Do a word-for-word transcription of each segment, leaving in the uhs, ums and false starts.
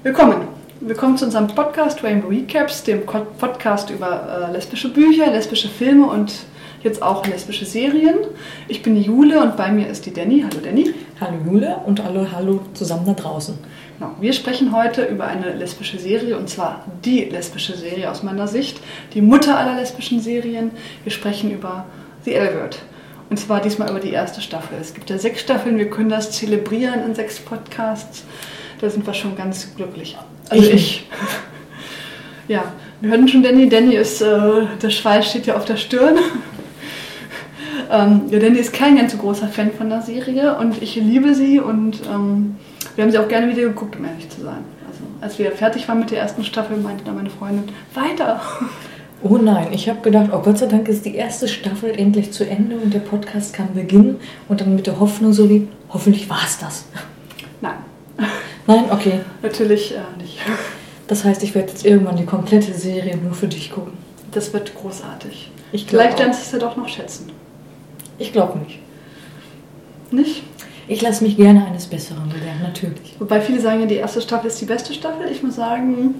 Willkommen. Willkommen zu unserem Podcast Rainbow Recaps, dem Podcast über äh, lesbische Bücher, lesbische Filme und jetzt auch lesbische Serien. Ich bin die Jule und bei mir ist die Danny. Hallo Danny. Hallo Jule und hallo, hallo zusammen da draußen. Genau. Wir sprechen heute über eine lesbische Serie und zwar die lesbische Serie aus meiner Sicht, die Mutter aller lesbischen Serien. Wir sprechen über The L-Word. Und zwar diesmal über die erste Staffel. Es gibt ja sechs Staffeln, wir können das zelebrieren in sechs Podcasts. Da sind wir schon ganz glücklich. Also ich. ich. Ja, wir hörten schon Danny. Danny ist, äh, der Schweiß steht ja auf der Stirn. ähm, ja, Danny ist kein ganz so großer Fan von der Serie und ich liebe sie und ähm, wir haben sie auch gerne wieder geguckt, um ehrlich zu sein. Also, als wir fertig waren mit der ersten Staffel, meinte dann meine Freundin, weiter! Oh nein, ich habe gedacht, oh Gott sei Dank ist die erste Staffel endlich zu Ende und der Podcast kann beginnen und dann mit der Hoffnung so wie, hoffentlich war es das. Nein. Nein, okay. Natürlich äh, nicht. Das heißt, ich werde jetzt irgendwann die komplette Serie nur für dich gucken. Das wird großartig. Ich Vielleicht lernst du es ja doch noch schätzen. Ich glaube nicht. Nicht? Ich lasse mich gerne eines Besseren belehren, natürlich. Wobei viele sagen ja, die erste Staffel ist die beste Staffel. Ich muss sagen,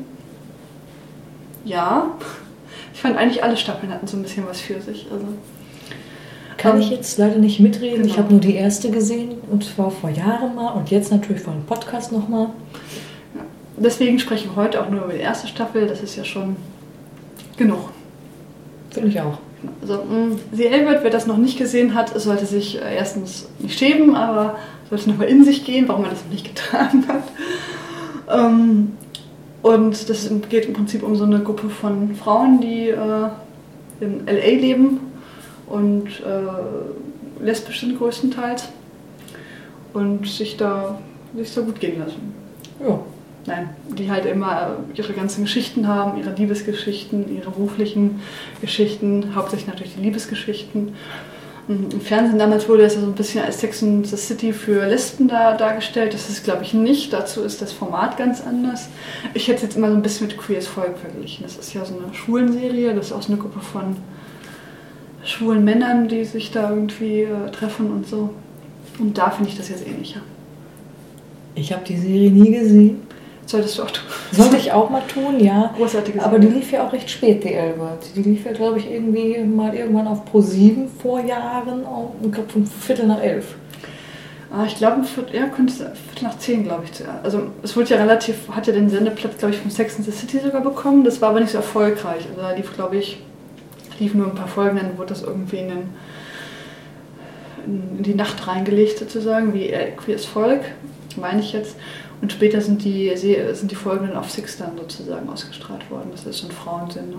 ja. Ich fand eigentlich alle Staffeln hatten so ein bisschen was für sich. Also, Kann ähm, ich jetzt leider nicht mitreden. Genau. Ich habe nur die erste gesehen und zwar vor Jahren mal und jetzt natürlich vor dem Podcast nochmal. Ja. Deswegen sprechen wir heute auch nur über die erste Staffel. Das ist ja schon genug. Finde ich auch. Also, mh, The L-Word, wer das noch nicht gesehen hat, sollte sich äh, erstens nicht schämen, aber sollte nochmal in sich gehen, warum er das noch nicht getan hat. Ähm, und das geht im Prinzip um so eine Gruppe von Frauen, die äh, in L A leben und äh, lesbisch sind größtenteils und sich da, sich da gut gehen lassen. Ja. Nein, die halt immer ihre ganzen Geschichten haben, ihre Liebesgeschichten, ihre beruflichen Geschichten, hauptsächlich natürlich die Liebesgeschichten. Im Fernsehen damals wurde das ja so ein bisschen als Sex and the City für Lesben da, dargestellt. Das ist, glaube ich, nicht. Dazu ist das Format ganz anders. Ich hätte es jetzt immer so ein bisschen mit Queer as Folk verglichen. Das ist ja so eine Schwulenserie, das ist auch so eine Gruppe von schwulen Männern, die sich da irgendwie äh, treffen und so. Und da finde ich das jetzt ähnlicher. Ich habe die Serie nie gesehen. Solltest du auch tun. Sollte ich auch mal tun, ja. Großartige Serie. Aber die lief ja auch recht spät, die L-Word. Die lief ja, glaube ich, irgendwie mal irgendwann auf Pro sieben vor Jahren, ich glaube um Viertel nach elf. Ah, ich glaube, ja, könnte Viertel nach zehn, glaube ich. Also es wurde ja relativ, hat ja den Sendeplatz, glaube ich, von Sex and the City sogar bekommen. Das war aber nicht so erfolgreich. Also da lief, glaube ich, lief nur ein paar Folgen, dann wurde das irgendwie in, den, in die Nacht reingelegt sozusagen, wie Queer as Folk, meine ich jetzt. Und später sind die, sind die Folgen dann auf Six dann sozusagen ausgestrahlt worden. Das ist so ein Frauensender.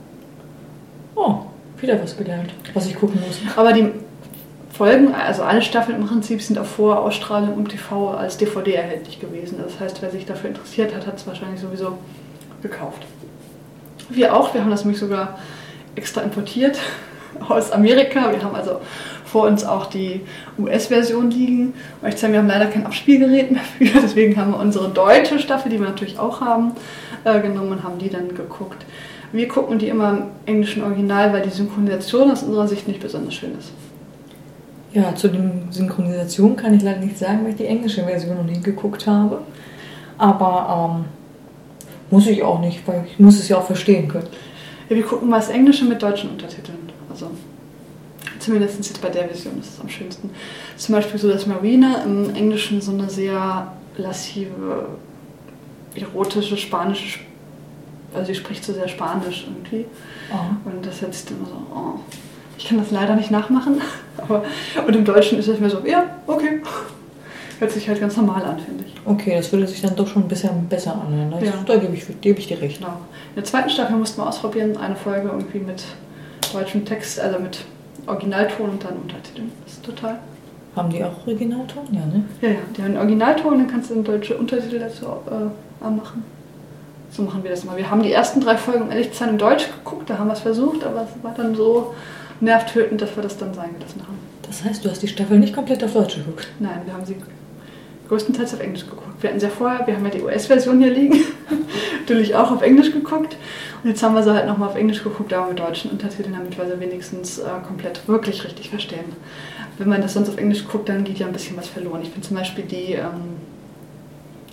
Oh, wieder was gelernt, was ich gucken muss. Aber die Folgen, also alle Staffeln im Prinzip, sind auch vor Ausstrahlung im T V als D V D erhältlich gewesen. Das heißt, wer sich dafür interessiert hat, hat es wahrscheinlich sowieso gekauft. Wir auch, wir haben das nämlich sogar extra importiert aus Amerika. Wir haben also vor uns auch die U S-Version liegen. Und ich sage, wir haben leider kein Abspielgerät mehr für, deswegen haben wir unsere deutsche Staffel, die wir natürlich auch haben, äh, genommen und haben die dann geguckt. Wir gucken die immer im englischen Original, weil die Synchronisation aus unserer Sicht nicht besonders schön ist. Ja, zu der Synchronisation kann ich leider nicht sagen, weil ich die englische Version noch nie geguckt habe. Aber ähm, muss ich auch nicht, weil ich muss es ja auch verstehen können. Ja, wir gucken mal das Englische mit deutschen Untertiteln. Also zumindest jetzt bei der Version ist es am schönsten. Zum Beispiel so, dass Marina im Englischen so eine sehr lassive, erotische, spanische, also sie spricht so sehr Spanisch irgendwie. Oh. Und das jetzt immer so, oh. Ich kann das leider nicht nachmachen. Aber, und im Deutschen ist es mir so, ja, okay. Hört sich halt ganz normal an, finde ich. Okay, das würde sich dann doch schon ein bisschen besser anhören. Ja. Da gebe ich, gebe ich dir recht. Genau. In der zweiten Staffel mussten wir ausprobieren, eine Folge irgendwie mit deutschem Text, also mit Originalton und dann Untertiteln. Das ist total. Haben die auch Originalton? Ja, ne? Ja, ja, die haben einen Originalton und dann kannst du dann deutsche Untertitel dazu äh, anmachen. So machen wir das immer. Wir haben die ersten drei Folgen, um ehrlich zu sein, in Deutsch geguckt, da haben wir es versucht, aber es war dann so nervtötend, dass wir das dann sein gelassen haben. Das heißt, du hast die Staffel nicht komplett auf Deutsch geguckt? Nein, wir haben sie größtenteils auf Englisch geguckt. Wir hatten sie ja vorher, wir haben ja die U S-Version hier liegen, natürlich auch auf Englisch geguckt. Und jetzt haben wir sie halt nochmal auf Englisch geguckt, aber mit deutschen Untertiteln, damit wir sie wenigstens äh, komplett wirklich richtig verstehen. Wenn man das sonst auf Englisch guckt, dann geht ja ein bisschen was verloren. Ich finde zum Beispiel die ähm,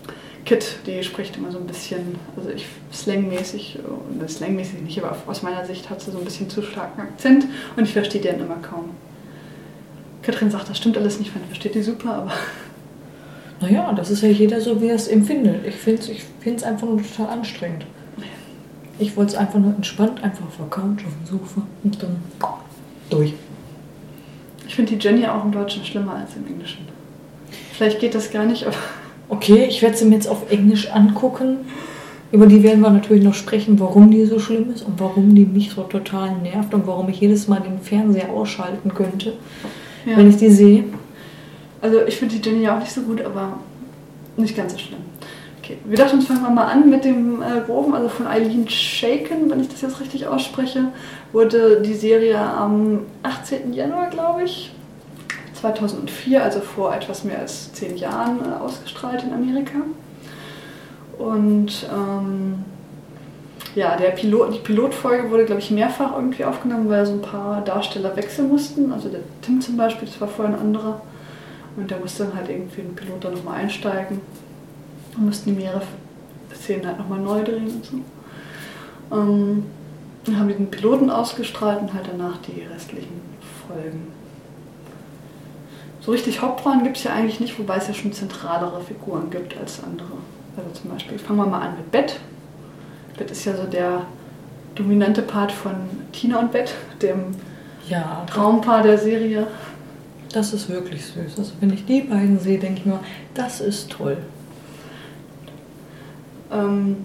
Kit, die spricht immer so ein bisschen, also ich slangmäßig, und slangmäßig nicht, aber aus meiner Sicht hat sie so ein bisschen zu starken Akzent und ich verstehe den immer kaum. Katrin sagt, das stimmt alles nicht, man versteht die super, aber... Naja, das ist ja jeder so, wie er es empfindet. Ich finde es ich find's einfach nur total anstrengend. Ich wollte es einfach nur entspannt, einfach auf der Couch, auf dem Sofa und dann durch. Ich finde die Jenny auch im Deutschen schlimmer als im Englischen. Vielleicht geht das gar nicht, aber... Okay, ich werde sie mir jetzt auf Englisch angucken. Über die werden wir natürlich noch sprechen, warum die so schlimm ist und warum die mich so total nervt und warum ich jedes Mal den Fernseher ausschalten könnte, ja. wenn ich die sehe. Also ich finde die Jenny ja auch nicht so gut, aber nicht ganz so schlimm. Okay, wir dachten uns, fangen wir mal an mit dem äh, Groben, also von Eileen Shaken, wenn ich das jetzt richtig ausspreche, wurde die Serie am achtzehnten Januar, glaube ich, zweitausendvier, also vor etwas mehr als zehn Jahren, äh, ausgestrahlt in Amerika. Und ähm, ja, der Pilot, die Pilotfolge wurde, glaube ich, mehrfach irgendwie aufgenommen, weil so ein paar Darsteller wechseln mussten. Also der Tim zum Beispiel, das war vorher ein anderer. Und der musste dann halt irgendwie ein Pilot dann nochmal einsteigen. Und mussten die mehrere Szenen halt nochmal neu drehen und so. Ähm, dann haben die den Piloten ausgestrahlt und halt danach die restlichen Folgen. So richtig Hauptrollen gibt es ja eigentlich nicht, wobei es ja schon zentralere Figuren gibt als andere. Also zum Beispiel, fangen wir mal an mit Beth. Beth ist ja so der dominante Part von Tina und Beth, dem ja, Traumpaar der Serie. Das ist wirklich süß. Also wenn ich die beiden sehe, denke ich mir, das ist toll. Ähm,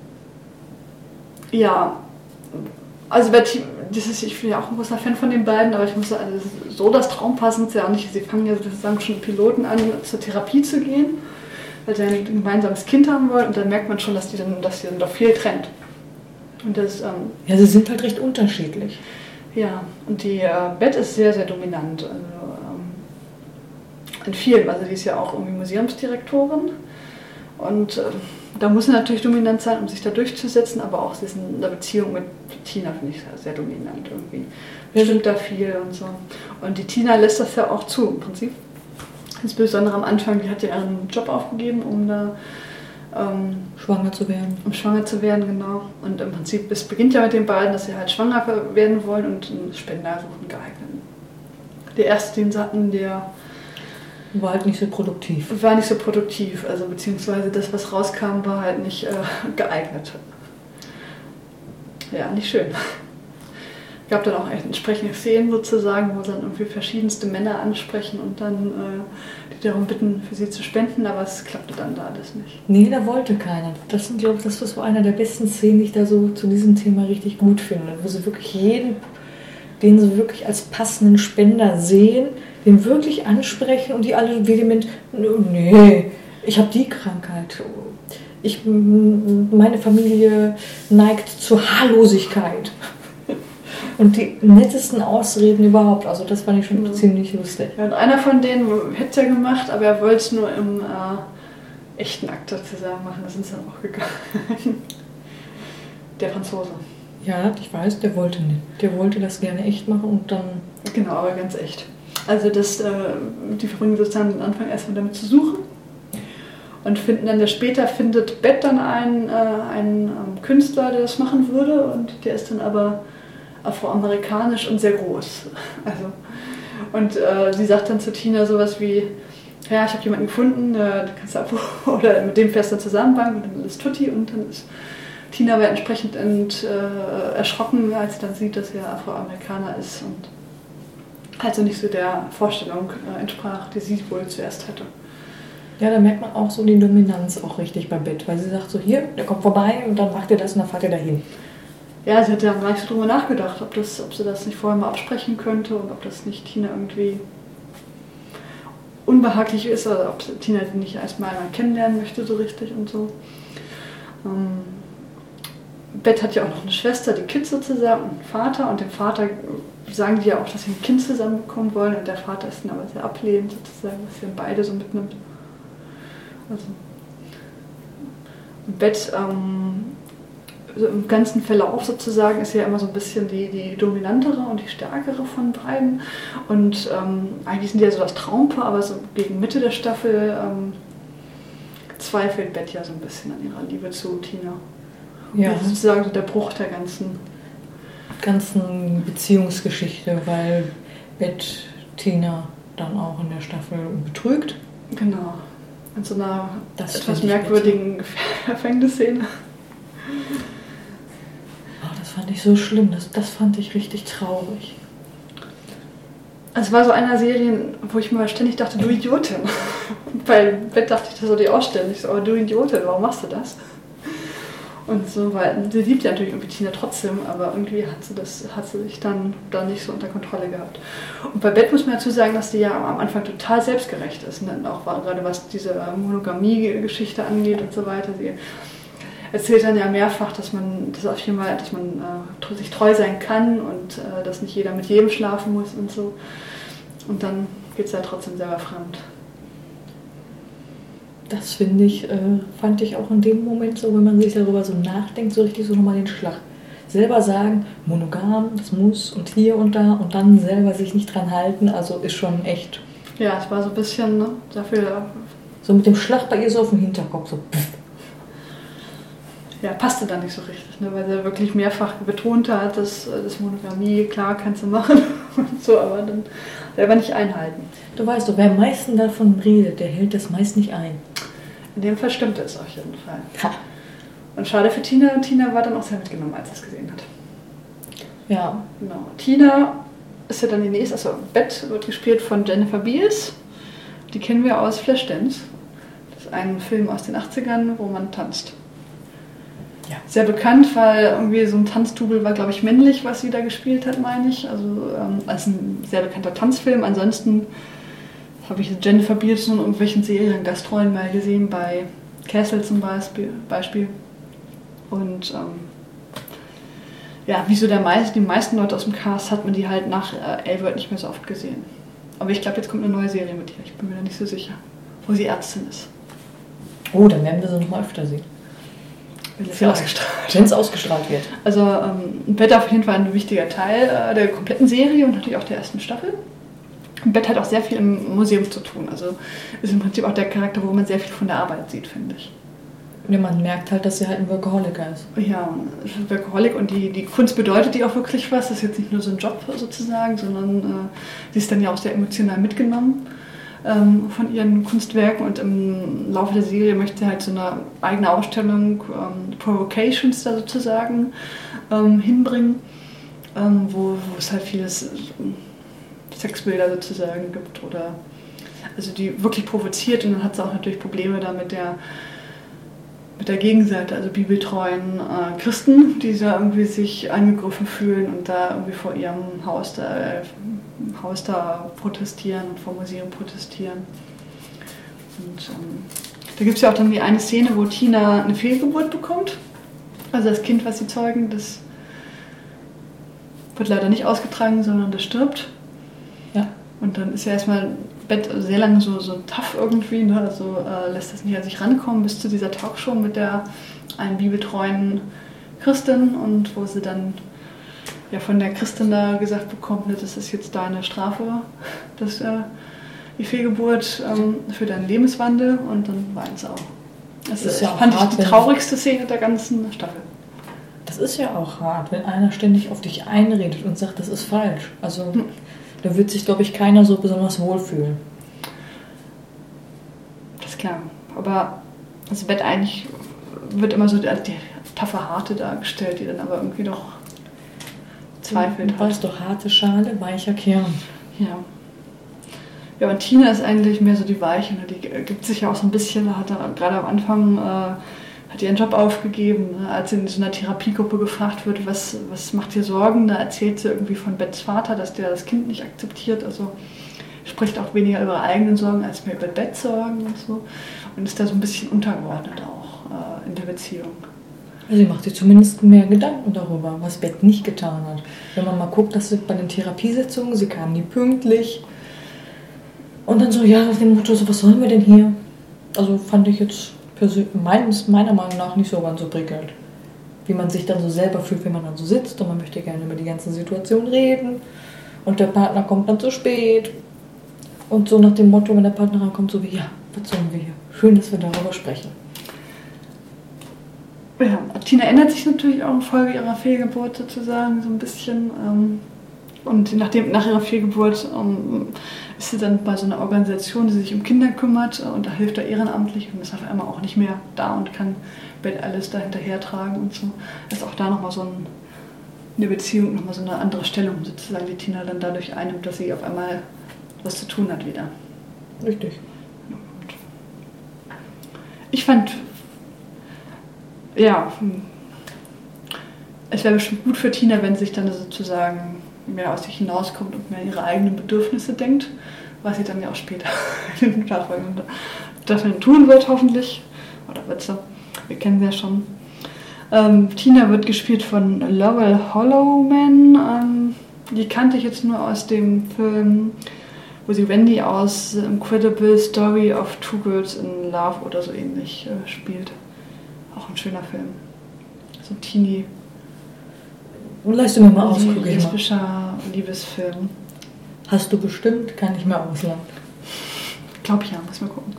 ja, also das ist, ich bin ja auch ein großer Fan von den beiden, aber ich muss sagen, also so das Traumpaar sind sie ja auch nicht. Sie fangen ja sozusagen schon Piloten an, zur Therapie zu gehen, weil sie ein gemeinsames Kind haben wollen und dann merkt man schon, dass die dann, dass die dann doch viel trennt. Und das, ähm, ja, sie sind halt recht unterschiedlich. Ja, und die äh, Beth ist sehr, sehr dominant. Also, ähm, in vielen, also die ist ja auch irgendwie Museumsdirektorin und äh, da muss sie natürlich dominant sein, um sich da durchzusetzen, aber auch sie ist in der Beziehung mit Tina, finde ich, sehr dominant irgendwie. Bestimmt da viel und so. Und die Tina lässt das ja auch zu, im Prinzip. Insbesondere am Anfang, die hat ja ihren Job aufgegeben, um da ähm, schwanger zu werden. Um schwanger zu werden, genau. Und im Prinzip, es beginnt ja mit den beiden, dass sie halt schwanger werden wollen und einen Spender suchen geeignet. Der erste, den sie hatten, der war halt nicht so produktiv. War nicht so produktiv, also beziehungsweise das, was rauskam, war halt nicht äh, geeignet. Ja, nicht schön. Es gab dann auch entsprechende Szenen sozusagen, wo sie dann irgendwie verschiedenste Männer ansprechen und dann äh, die darum bitten, für sie zu spenden, aber es klappte dann da alles nicht. Nee, da wollte keiner. Das sind, glaube ich, das ist so einer der besten Szenen, die ich da so zu diesem Thema richtig gut finde. Wo sie wirklich jeden, den sie wirklich als passenden Spender sehen, den wirklich ansprechen und die alle vehement, nee, ich habe die Krankheit. Ich, meine Familie neigt zur Haarlosigkeit. Und die nettesten Ausreden überhaupt. Also das fand ich schon mhm. ziemlich lustig. Ja, und einer von denen hätte es ja gemacht, aber er wollte es nur im äh, echten Akt zusammen machen. Da sind sie dann auch gegangen. Der Franzose. Ja, ich weiß, der wollte nicht. Der wollte das gerne echt machen und dann... Genau, aber ganz echt. Also das, äh, die verbringen sozusagen den Anfang erstmal damit zu suchen und finden dann, der später findet Beth dann einen, äh, einen ähm, Künstler, der das machen würde und der ist dann aber afroamerikanisch und sehr groß. Also, und äh, sie sagt dann zu Tina sowas wie, ja, ich habe jemanden gefunden, äh, kannst du ab oder mit dem fährst du zusammen und dann ist Tutti und dann ist Tina aber entsprechend ent, äh, erschrocken, als sie dann sieht, dass er Afroamerikaner ist und also nicht so der Vorstellung äh, entsprach, die sie wohl zuerst hatte. Ja, da merkt man auch so die Dominanz auch richtig bei Beth, weil sie sagt so, hier, der kommt vorbei und dann macht ihr das und dann fahrt ihr dahin. Ja, sie hat ja gar nicht so drüber nachgedacht, ob, das, ob sie das nicht vorher mal absprechen könnte und ob das nicht Tina irgendwie unbehaglich ist oder ob Tina sie nicht erstmal kennenlernen möchte so richtig und so. Ähm, Beth hat ja auch noch eine Schwester, die Kit sozusagen, und einen Vater und dem Vater sagen die ja auch, dass sie ein Kind zusammenbekommen wollen und der Vater ist dann aber sehr ablehnend sozusagen, was sie dann beide so mitnimmt. Also, und Beth ähm, also im ganzen Verlauf sozusagen ist ja immer so ein bisschen die, die dominantere und die stärkere von beiden und ähm, eigentlich sind die ja so das Traumpaar, aber so gegen Mitte der Staffel ähm, zweifelt Beth ja so ein bisschen an ihrer Liebe zu Tina. Ja. Das ist sozusagen so der Bruch der ganzen... ganzen Beziehungsgeschichte, weil Beth Tina dann auch in der Staffel betrügt. Genau. In so einer das etwas merkwürdigen Gefängnisszene. Oh, das fand ich so schlimm. Das, das fand ich richtig traurig. Es war so einer Serie, wo ich mir ständig dachte, du Idiotin. Bei Bett dachte ich das so die auch ständig so, aber du Idiotin, warum machst du das? Und so, weil sie liebt ja natürlich irgendwie Tina trotzdem, aber irgendwie hat sie das, hat sie sich dann, dann nicht so unter Kontrolle gehabt. Und bei Bett muss man dazu sagen, dass die ja am Anfang total selbstgerecht ist. Ne? Auch gerade was diese Monogamie-Geschichte angeht und so weiter. Sie erzählt dann ja mehrfach, dass man das auf jeden Fall, dass man äh, sich treu sein kann und äh, dass nicht jeder mit jedem schlafen muss und so. Und dann geht es ja trotzdem selber fremd. Das finde ich, äh, fand ich auch in dem Moment so, wenn man sich darüber so nachdenkt, so richtig so nochmal den Schlag. Selber sagen, monogam, das muss und hier und da und dann selber sich nicht dran halten, also ist schon echt. Ja, es war so ein bisschen, ne, dafür... So mit dem Schlag bei ihr so auf dem Hinterkopf, so pff. Ja, passte dann nicht so richtig, ne, weil sie wirklich mehrfach betont hat, dass das Monogamie, klar, kannst du machen und so, aber dann selber nicht einhalten. Du weißt doch, wer am meisten davon redet, der hält das meist nicht ein. In dem Fall stimmt es auf jeden Fall. Ha. Und schade für Tina, Tina war dann auch sehr mitgenommen, als sie es gesehen hat. Ja. Genau. Tina ist ja dann die nächste, also Beth wird gespielt von Jennifer Beals. Die kennen wir aus Flashdance. Das ist ein Film aus den achtzigern, wo man tanzt. Ja. Sehr bekannt, weil irgendwie so ein Tanzdouble war, glaube ich, männlich, was sie da gespielt hat, meine ich. Also ähm, als ein sehr bekannter Tanzfilm. Ansonsten habe ich Jennifer Beals in irgendwelchen Serien, Gastrollen mal gesehen, bei Castle zum Beispiel. Beispiel. Und ähm, ja, wie so der meiste, die meisten Leute aus dem Cast hat man die halt nach äh, Elwood nicht mehr so oft gesehen. Aber ich glaube, jetzt kommt eine neue Serie mit ihr. Ich bin mir da nicht so sicher, wo sie Ärztin ist. Oh, dann werden wir sie noch mal öfter sehen. Wenn es ausgestrahlt. Wenn es ausgestrahlt wird. Also ähm, Beth auf jeden Fall ein wichtiger Teil äh, der kompletten Serie und natürlich auch der ersten Staffel. Und Beth hat auch sehr viel im Museum zu tun. Also ist im Prinzip auch der Charakter, wo man sehr viel von der Arbeit sieht, finde ich. Ja, man merkt halt, dass sie halt ein Workaholiker ist. Ja, ein Workaholic und die, die Kunst bedeutet die auch wirklich was. Das ist jetzt nicht nur so ein Job sozusagen, sondern äh, sie ist dann ja auch sehr emotional mitgenommen ähm, von ihren Kunstwerken und im Laufe der Serie möchte sie halt so eine eigene Ausstellung, ähm, Provocations da sozusagen, ähm, hinbringen, ähm, wo, wo es halt vieles äh, Sexbilder sozusagen gibt oder also die wirklich provoziert und dann hat sie auch natürlich Probleme da mit der mit der Gegenseite, also bibeltreuen äh, Christen, die da irgendwie sich angegriffen fühlen und da irgendwie vor ihrem Haus da, äh, Haus da protestieren und vor Museum protestieren. Und ähm, da gibt es ja auch dann die eine Szene, wo Tina eine Fehlgeburt bekommt. Also das Kind, was sie zeugen, das wird leider nicht ausgetragen, sondern das stirbt. Ja. Und dann ist ja erstmal Bett sehr lange so, so tough irgendwie, ne? Also äh, lässt das nicht an sich rankommen bis zu dieser Talkshow mit der einen bibeltreuen Christin und wo sie dann ja von der Christin da gesagt bekommt, ne, das ist jetzt deine Strafe, das, äh, die Fehlgeburt ähm, für deinen Lebenswandel und dann weint sie auch. Das, das ist ja fand hart, ich die traurigste Szene der ganzen Staffel. Das ist ja auch hart, wenn einer ständig auf dich einredet und sagt, das ist falsch. Also hm. Da wird sich, glaube ich, keiner so besonders wohlfühlen. Das ist klar. Aber das Bett eigentlich wird immer so die, die taffe Harte dargestellt, die dann aber irgendwie doch zweifelt. Du weißt doch, harte Schale, weicher Kern. Ja. Ja, und Tina ist eigentlich mehr so die Weiche. Ne? Die gibt sich ja auch so ein bisschen, hat gerade am Anfang äh, hat ihren Job aufgegeben, ne? Als sie in so einer Therapiegruppe gefragt wird, was, was macht dir Sorgen, da erzählt sie irgendwie von Bets Vater, dass der das Kind nicht akzeptiert, also spricht auch weniger über ihre eigenen Sorgen als mehr über Bets Sorgen und so und ist da so ein bisschen untergeordnet auch äh, in der Beziehung. Sie macht sich zumindest mehr Gedanken darüber, was Beth nicht getan hat. Wenn man mal guckt, dass sie bei den Therapiesitzungen, sie kamen nie pünktlich und dann so, ja, auf dem Motto, so, was sollen wir denn hier? Also fand ich jetzt Meines, meiner Meinung nach nicht so ganz so prickelnd. Wie man sich dann so selber fühlt, wenn man dann so sitzt und man möchte gerne über die ganze Situation reden und der Partner kommt dann zu spät und so nach dem Motto, wenn der Partner rankommt, so wie, ja, was sollen wir hier? Schön, dass wir darüber sprechen. Ja, Tina ändert sich natürlich auch in Folge ihrer Fehlgeburt sozusagen so ein bisschen. Ähm, und nachdem, nach ihrer Fehlgeburt ähm, ist sie dann bei so einer Organisation, die sich um Kinder kümmert äh, und da hilft er ehrenamtlich und ist auf einmal auch nicht mehr da und kann Bette Alice da hinterher tragen und so. Ist auch da nochmal so ein, eine Beziehung, nochmal so eine andere Stellung sozusagen, die Tina dann dadurch einnimmt, dass sie auf einmal was zu tun hat wieder. Richtig. Ich fand, ja, es wäre bestimmt gut für Tina, wenn sie sich dann sozusagen mehr aus sich hinauskommt und mehr an ihre eigenen Bedürfnisse denkt, was sie dann ja auch später in den nachfolgenden Staffeln tun wird, hoffentlich. Oder wird sie. Wir kennen sie ja schon. Ähm, Tina wird gespielt von Laurel Hollowman. Ähm, die kannte ich jetzt nur aus dem Film, wo sie Wendy aus The Incredible Story of Two Girls in Love oder so ähnlich äh, spielt. Auch ein schöner Film. So ein Teenie. Leist du mir mal aus, guck ich mal. Lesbischer Liebesfilm. Hast du bestimmt, kann ich mir ausleihen. Glaub ja, muss mal gucken.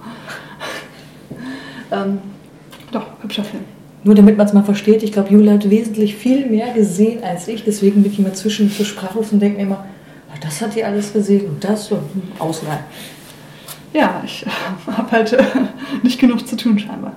ähm, doch, hübscher Film. Nur damit man es mal versteht, ich glaube, Julia hat wesentlich viel mehr gesehen als ich, deswegen bin ich immer zwischen so sprachlos und denke mir immer, das hat die alles gesehen und das so ausleihen. Ja, ich äh, habe halt äh, nicht genug zu tun scheinbar.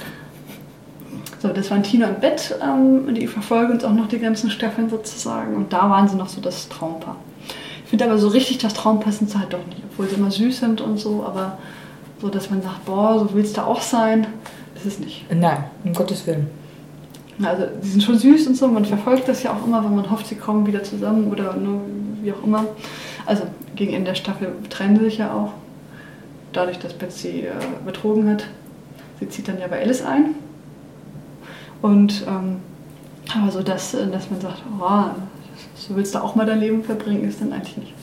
So, das waren Tina und Bette, ähm, die verfolgen uns auch noch die ganzen Staffeln sozusagen und da waren sie noch so das Traumpaar. Ich finde aber so richtig das Traumpaar sind sie halt doch nicht, obwohl sie immer süß sind und so, aber so, dass man sagt, boah, so willst du auch sein, ist es nicht. Nein, um Gottes Willen. Also, die sind schon süß und so, man verfolgt das ja auch immer, wenn man hofft, sie kommen wieder zusammen oder nur wie auch immer. Also, gegen Ende der Staffel trennen sie sich ja auch, dadurch, dass Bette sie äh, betrogen hat. Sie zieht dann ja bei Alice ein. Und, ähm, aber so, dass, dass man sagt, oh, so willst du auch mal dein Leben verbringen, ist dann eigentlich nicht.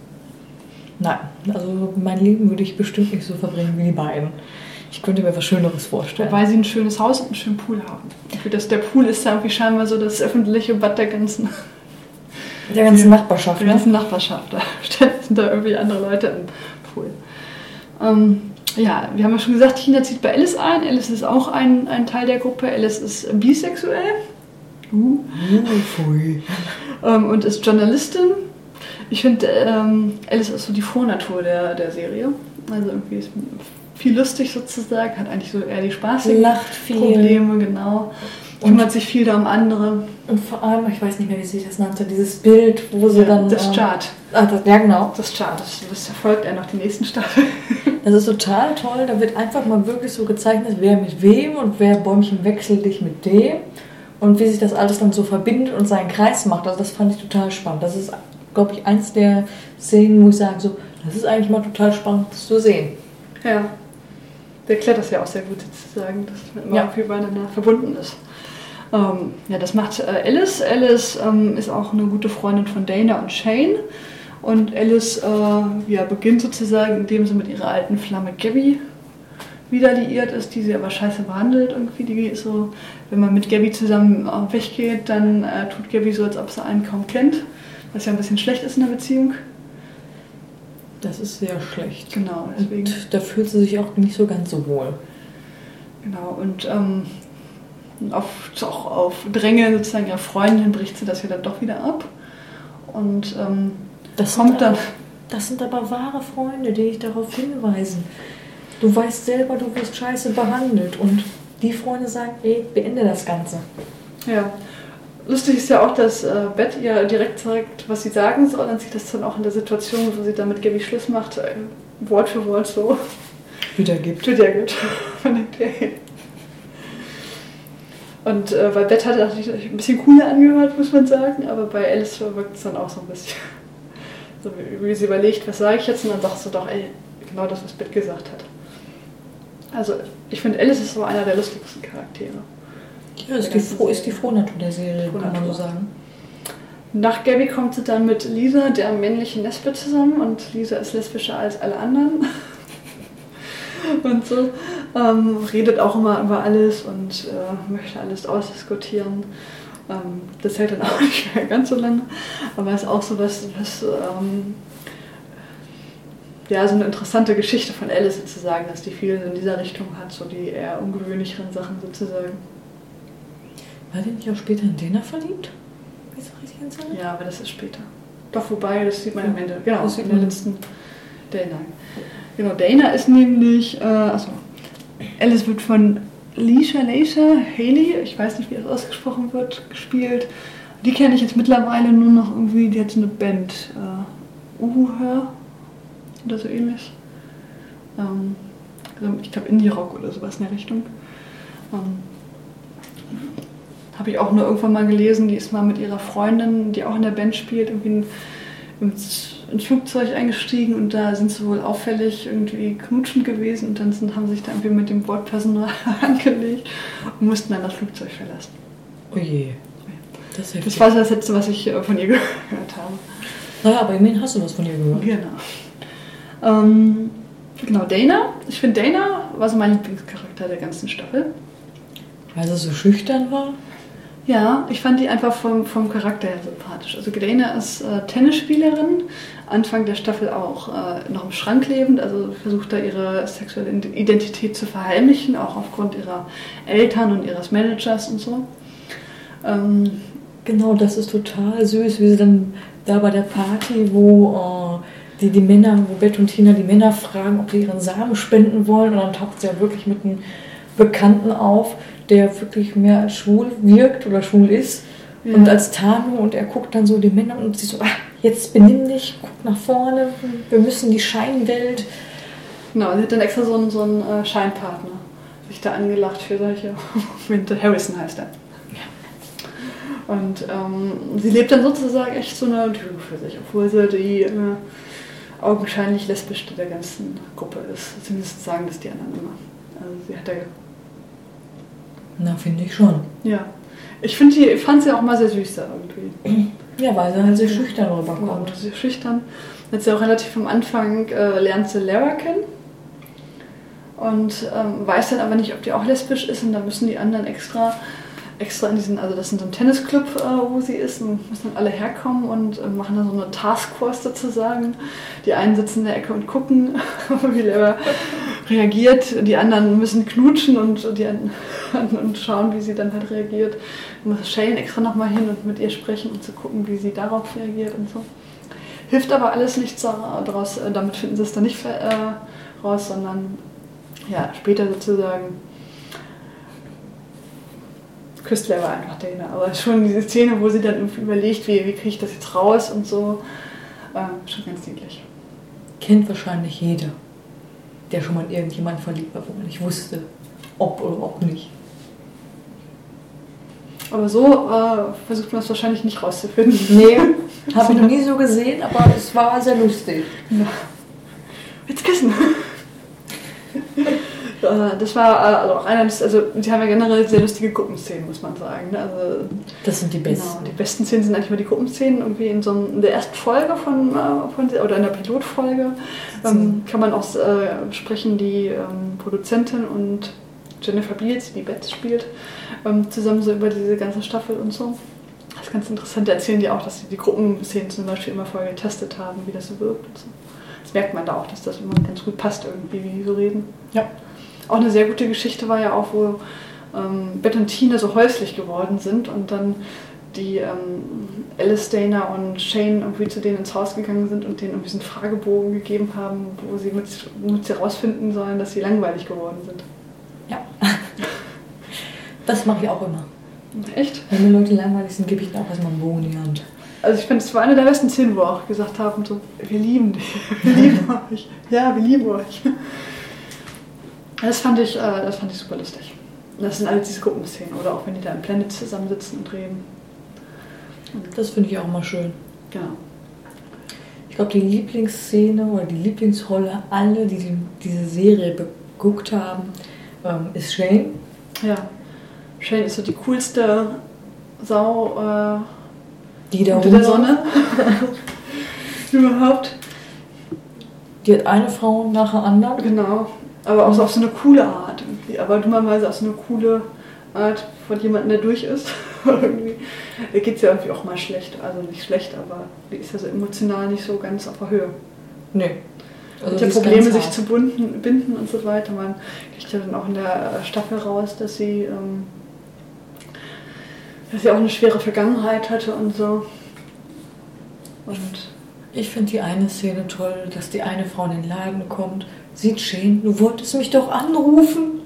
Nein, also mein Leben würde ich bestimmt nicht so verbringen wie die beiden. Ich könnte mir was Schöneres vorstellen. Weil sie ein schönes Haus und einen schönen Pool haben. Für das, der Pool ist da irgendwie scheinbar so das öffentliche Bad der ganzen, der ganzen Nachbarschaft. Der ganzen Nachbarschaft. Da sind da irgendwie andere Leute im Pool. Ähm, ja, wir haben ja schon gesagt, Tina zieht bei Alice ein. Alice ist auch ein, ein Teil der Gruppe. Alice ist bisexuell. Uh. Uh, pfui. Ähm, und ist Journalistin. Ich finde, ähm, Alice ist so die Vornatur der, der Serie. Also irgendwie ist viel lustig sozusagen, hat eigentlich so eher die spaßigen Lacht viel. Probleme, genau. Und kümmert sich viel da um andere. Und vor allem, ich weiß nicht mehr, wie sie das nannte, dieses Bild, wo sie ja, dann... Das Chart. Ah, das, ja, genau. Das Chart, das, das verfolgt er noch die nächsten Staffeln. Das ist total toll, da wird einfach mal wirklich so gezeichnet, wer mit wem und wer Bäumchen wechselt dich mit dem und wie sich das alles dann so verbindet und seinen Kreis macht. Also das fand ich total spannend. Das ist, glaube ich, eins der Szenen, wo ich sage, so, das ist eigentlich mal total spannend, das zu sehen. Ja, der erklärt das ja auch sehr gut sozusagen, dass man immer Ja. viel beieinander verbunden ist. Ähm, ja, das macht äh, Alice. Alice ähm, ist auch eine gute Freundin von Dana und Shane. Und Alice äh, ja, beginnt sozusagen, indem sie mit ihrer alten Flamme Gabby wieder liiert ist, die sie aber scheiße behandelt irgendwie. Die ist so, wenn man mit Gabby zusammen äh, weggeht, dann äh, tut Gabby so, als ob sie einen kaum kennt, was ja ein bisschen schlecht ist in der Beziehung. Das ist sehr schlecht. Genau, deswegen. Und da fühlt sie sich auch nicht so ganz so wohl. Genau, und ähm, auf, auch auf Dränge sozusagen ihrer Freundin bricht sie das ja dann doch wieder ab. Und ähm, das kommt dann. Das sind aber wahre Freunde, die dich darauf hinweisen. Du weißt selber, du wirst scheiße behandelt. Und die Freunde sagen, ey, beende das Ganze. Ja. Lustig ist ja auch, dass äh, Bette ihr direkt zeigt, was sie sagen soll. Dann sieht das dann auch in der Situation, wo sie dann mit Gabby Schluss macht, äh, Wort für Wort so Wiedergibt. Wiedergibt. Und äh, bei Bette hat es sich ein bisschen cooler angehört, muss man sagen, aber bei Alice wirkt es dann auch so ein bisschen, so wie, wie sie überlegt, was sage ich jetzt, und dann sagt sie doch, ey, genau das, was Bette gesagt hat. Also ich finde, Alice ist so einer der lustigsten Charaktere. Ja, ist die, Froh, ist die Frohnatur der Serie, Frohnatur. Kann man so sagen. Nach Gabby kommt sie dann mit Lisa, der männlichen Lesbe, zusammen, und Lisa ist lesbischer als alle anderen. Und so, ähm, redet auch immer über alles und äh, möchte alles ausdiskutieren. Ähm, das hält dann auch nicht mehr ganz so lange, aber ist auch so was, was ähm, ja, so eine interessante Geschichte von Alice sozusagen, dass die viel in dieser Richtung hat, so die eher ungewöhnlicheren Sachen sozusagen. War der nicht auch später in Dana verliebt? Wie ist das richtig entsandt? Ja, aber das ist später. Doch, wobei, das sieht man am Ende. Genau, Das sieht in der man. letzten Dana. Genau, Dana ist nämlich, äh, achso, Alice wird von Leisha Leisha Haley, ich weiß nicht, wie das ausgesprochen wird, gespielt. Die kenne ich jetzt mittlerweile nur noch irgendwie, die hat so eine Band, äh, Uhu-Hör oder so ähnlich. Ähm, also ich glaube Indie-Rock oder sowas in der Richtung. Ähm, Habe ich auch nur irgendwann mal gelesen, die ist mal mit ihrer Freundin, die auch in der Band spielt, irgendwie ins, ins Flugzeug eingestiegen und da sind sie wohl auffällig irgendwie knutschend gewesen und dann sind, haben sie sich da irgendwie mit dem Bordpersonal angelegt und mussten dann das Flugzeug verlassen. Oh je. Das ist heftig. Das war so das Letzte, was ich äh, von ihr gehört habe. Naja, aber immerhin hast du was von ihr gehört. Genau. Ähm, genau, Dana. Ich finde, Dana war so mein Lieblingscharakter der ganzen Staffel. Weil sie so schüchtern war? Ja, ich fand die einfach vom, vom Charakter her sympathisch. Also Dana ist äh, Tennisspielerin, Anfang der Staffel auch äh, noch im Schrank lebend, also versucht da ihre sexuelle Identität zu verheimlichen, auch aufgrund ihrer Eltern und ihres Managers und so. Ähm, Genau, das ist total süß, wie sie dann da bei der Party, wo äh, die, die Männer, wo Beth und Tina die Männer fragen, ob sie ihren Samen spenden wollen. Und dann taucht sie ja wirklich mit einem Bekannten auf, der wirklich mehr als schwul wirkt oder schwul ist. Ja. Und als Tarnung, und er guckt dann so die Männer und sie so, ach, jetzt benimm dich, guck nach vorne, wir müssen die Scheinwelt. Genau, sie hat dann extra so einen, so einen äh, Scheinpartner sich da angelacht für solche Momente. Harrison heißt er. Und ähm, sie lebt dann sozusagen echt so eine Lüge für sich, obwohl sie die äh, augenscheinlich lesbischste der ganzen Gruppe ist. Zumindest sagen das die anderen immer. Also sie hat da... Na, finde ich schon. Ja. Ich finde die, fand sie auch mal sehr süß da irgendwie. Ja, weil sie halt sehr schüchtern rüberkommt. Ja, sehr schüchtern. Jetzt ja auch relativ am Anfang äh, lernt sie Lara kennen. Und ähm, weiß dann aber nicht, ob die auch lesbisch ist. Und da müssen die anderen extra... extra in diesen, also das ist so ein Tennisclub, äh, wo sie ist, und müssen dann alle herkommen und äh, machen dann so eine Taskforce sozusagen. Die einen sitzen in der Ecke und gucken, wie Lara reagiert, die anderen müssen knutschen und, die, und schauen, wie sie dann halt reagiert. Dann muss Shane extra nochmal hin und mit ihr sprechen, um zu gucken, wie sie darauf reagiert und so. Hilft aber alles nichts daraus, damit finden sie es dann nicht äh, raus, sondern ja, später sozusagen küsst Lara einfach Dana. Aber schon diese Szene, wo sie dann irgendwie überlegt, wie, wie kriege ich das jetzt raus und so, äh, schon ganz niedlich. Kennt wahrscheinlich jeder, der schon mal in irgendjemanden verliebt war, wo man nicht wusste, ob oder ob nicht. Aber so äh, versucht man es wahrscheinlich nicht rauszufinden. Nee, habe ich noch nie so gesehen, aber es war sehr lustig. Ja. Jetzt küssen! Das war also auch einer, also die haben ja generell sehr lustige Gruppenszenen, muss man sagen. Also, das sind die besten. Genau, die besten Szenen sind eigentlich mal die Gruppenszenen. Irgendwie in, so einem, in der ersten Folge von, von oder in der Pilotfolge ähm, kann man auch äh, sprechen, die ähm, Produzentin und Jennifer Beals, die Beth spielt, ähm, zusammen so über diese ganze Staffel und so. Das ist ganz interessant. Da erzählen die auch, dass sie die Gruppenszenen zum Beispiel immer vorher getestet haben, wie das so wirkt und so. Das merkt man da auch, dass das immer ganz gut passt irgendwie, wie die so reden. Ja. Auch eine sehr gute Geschichte war ja auch, wo ähm, Beth und Tina so häuslich geworden sind und dann die ähm, Alice, Dana und Shane irgendwie zu denen ins Haus gegangen sind und denen irgendwie so einen Fragebogen gegeben haben, wo sie mit, womit sie herausfinden sollen, dass sie langweilig geworden sind. Ja. Das mache ich auch immer. Echt? Wenn mir Leute langweilig sind, gebe ich ihnen auch erstmal einen Bogen in die Hand. Also ich finde, es war eine der besten Szenen, wo auch gesagt haben, so, wir lieben dich, wir lieben euch. Ja, wir lieben euch. Das fand ich, äh, das fand ich super lustig. Das sind alle diese Gruppenszenen, oder auch wenn die da im Planet zusammensitzen und reden. Und das finde ich auch immer schön. Genau. Ich glaube, die Lieblingsszene oder die Lieblingsrolle, alle, die, die diese Serie geguckt haben, ähm, ist Shane. Ja. Shane ist so die coolste Sau äh, die da unter der Sonne. Überhaupt. Die hat eine Frau nach der anderen. Genau. Aber auch so auf so eine coole Art irgendwie. Aber dummerweise auf so eine coole Art von jemandem, der durch ist. Irgendwie. Da geht es ja irgendwie auch mal schlecht. Also nicht schlecht, aber die ist ja so emotional nicht so ganz auf der Höhe. Nee. Also die hat ja Probleme, sich zu binden, binden und so weiter. Man kriegt ja dann auch in der Staffel raus, dass sie ähm, dass sie auch eine schwere Vergangenheit hatte und so. Und ich finde die eine Szene toll, dass die eine Frau in den Laden kommt, sieht Shane, du wolltest mich doch anrufen.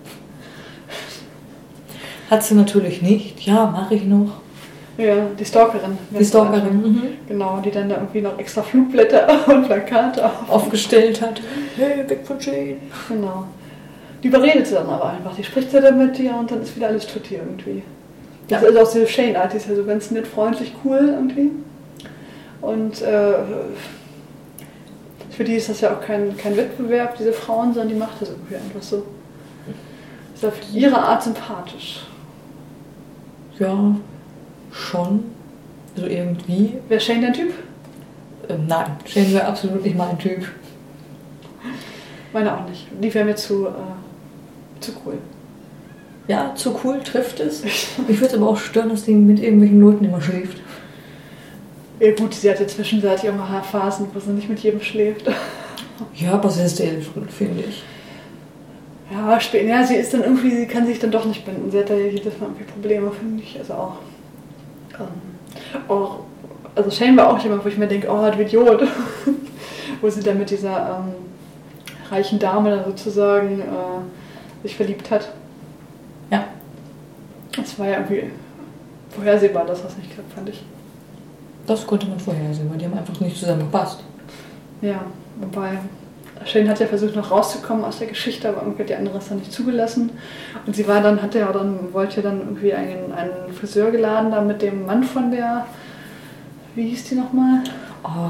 Hat sie natürlich nicht. Ja, mache ich noch. Ja, die Stalkerin. Die Stalkerin, mhm. Genau, die dann da irgendwie noch extra Flugblätter und Plakate auf. aufgestellt hat. Hey, weg von Shane. Genau. Die überredet sie dann aber einfach. Die spricht sie dann mit dir und dann ist wieder alles tutti irgendwie. Das ja. ist also auch diese Shane-Art, die ist ja so ganz nett, freundlich, cool irgendwie. Und äh, für die ist das ja auch kein, kein Wettbewerb, diese Frauen, sondern die macht das irgendwie einfach so. Ist auf ihre Art sympathisch. Ja, schon. So irgendwie. Wäre Shane dein Typ? Ähm, nein, Shane wäre absolut nicht mein Typ. Meine auch nicht. Die wäre mir zu, äh, zu cool. Ja, zu cool trifft es. Mich würde es aber auch stören, dass die mit irgendwelchen Leuten immer schläft. Ja gut, sie hatte zwischenzeitlich auch mal Phasen, wo sie nicht mit jedem schläft. Ja, aber sie ist ehrlich, finde ich. Ja, spät, ja, sie ist dann irgendwie, sie kann sich dann doch nicht binden. Sie hat da jedes Mal irgendwie Probleme, finde ich. Also auch, ähm, auch, also Shane war auch jemand, wo ich mir denke, oh, du Idiot. Wo sie dann mit dieser ähm, reichen Dame dann sozusagen äh, sich verliebt hat. Ja. Das war ja irgendwie vorhersehbar, dass das nicht klappt, fand ich. Das konnte man vorhersehen, weil die haben einfach nicht zusammen gepasst. Ja, wobei Shane hat ja versucht noch rauszukommen aus der Geschichte, aber irgendwie hat die andere es dann nicht zugelassen. Und sie war dann, hatte ja dann, wollte ja dann irgendwie einen, einen Friseur geladen, da mit dem Mann von der, wie hieß die nochmal? Oh.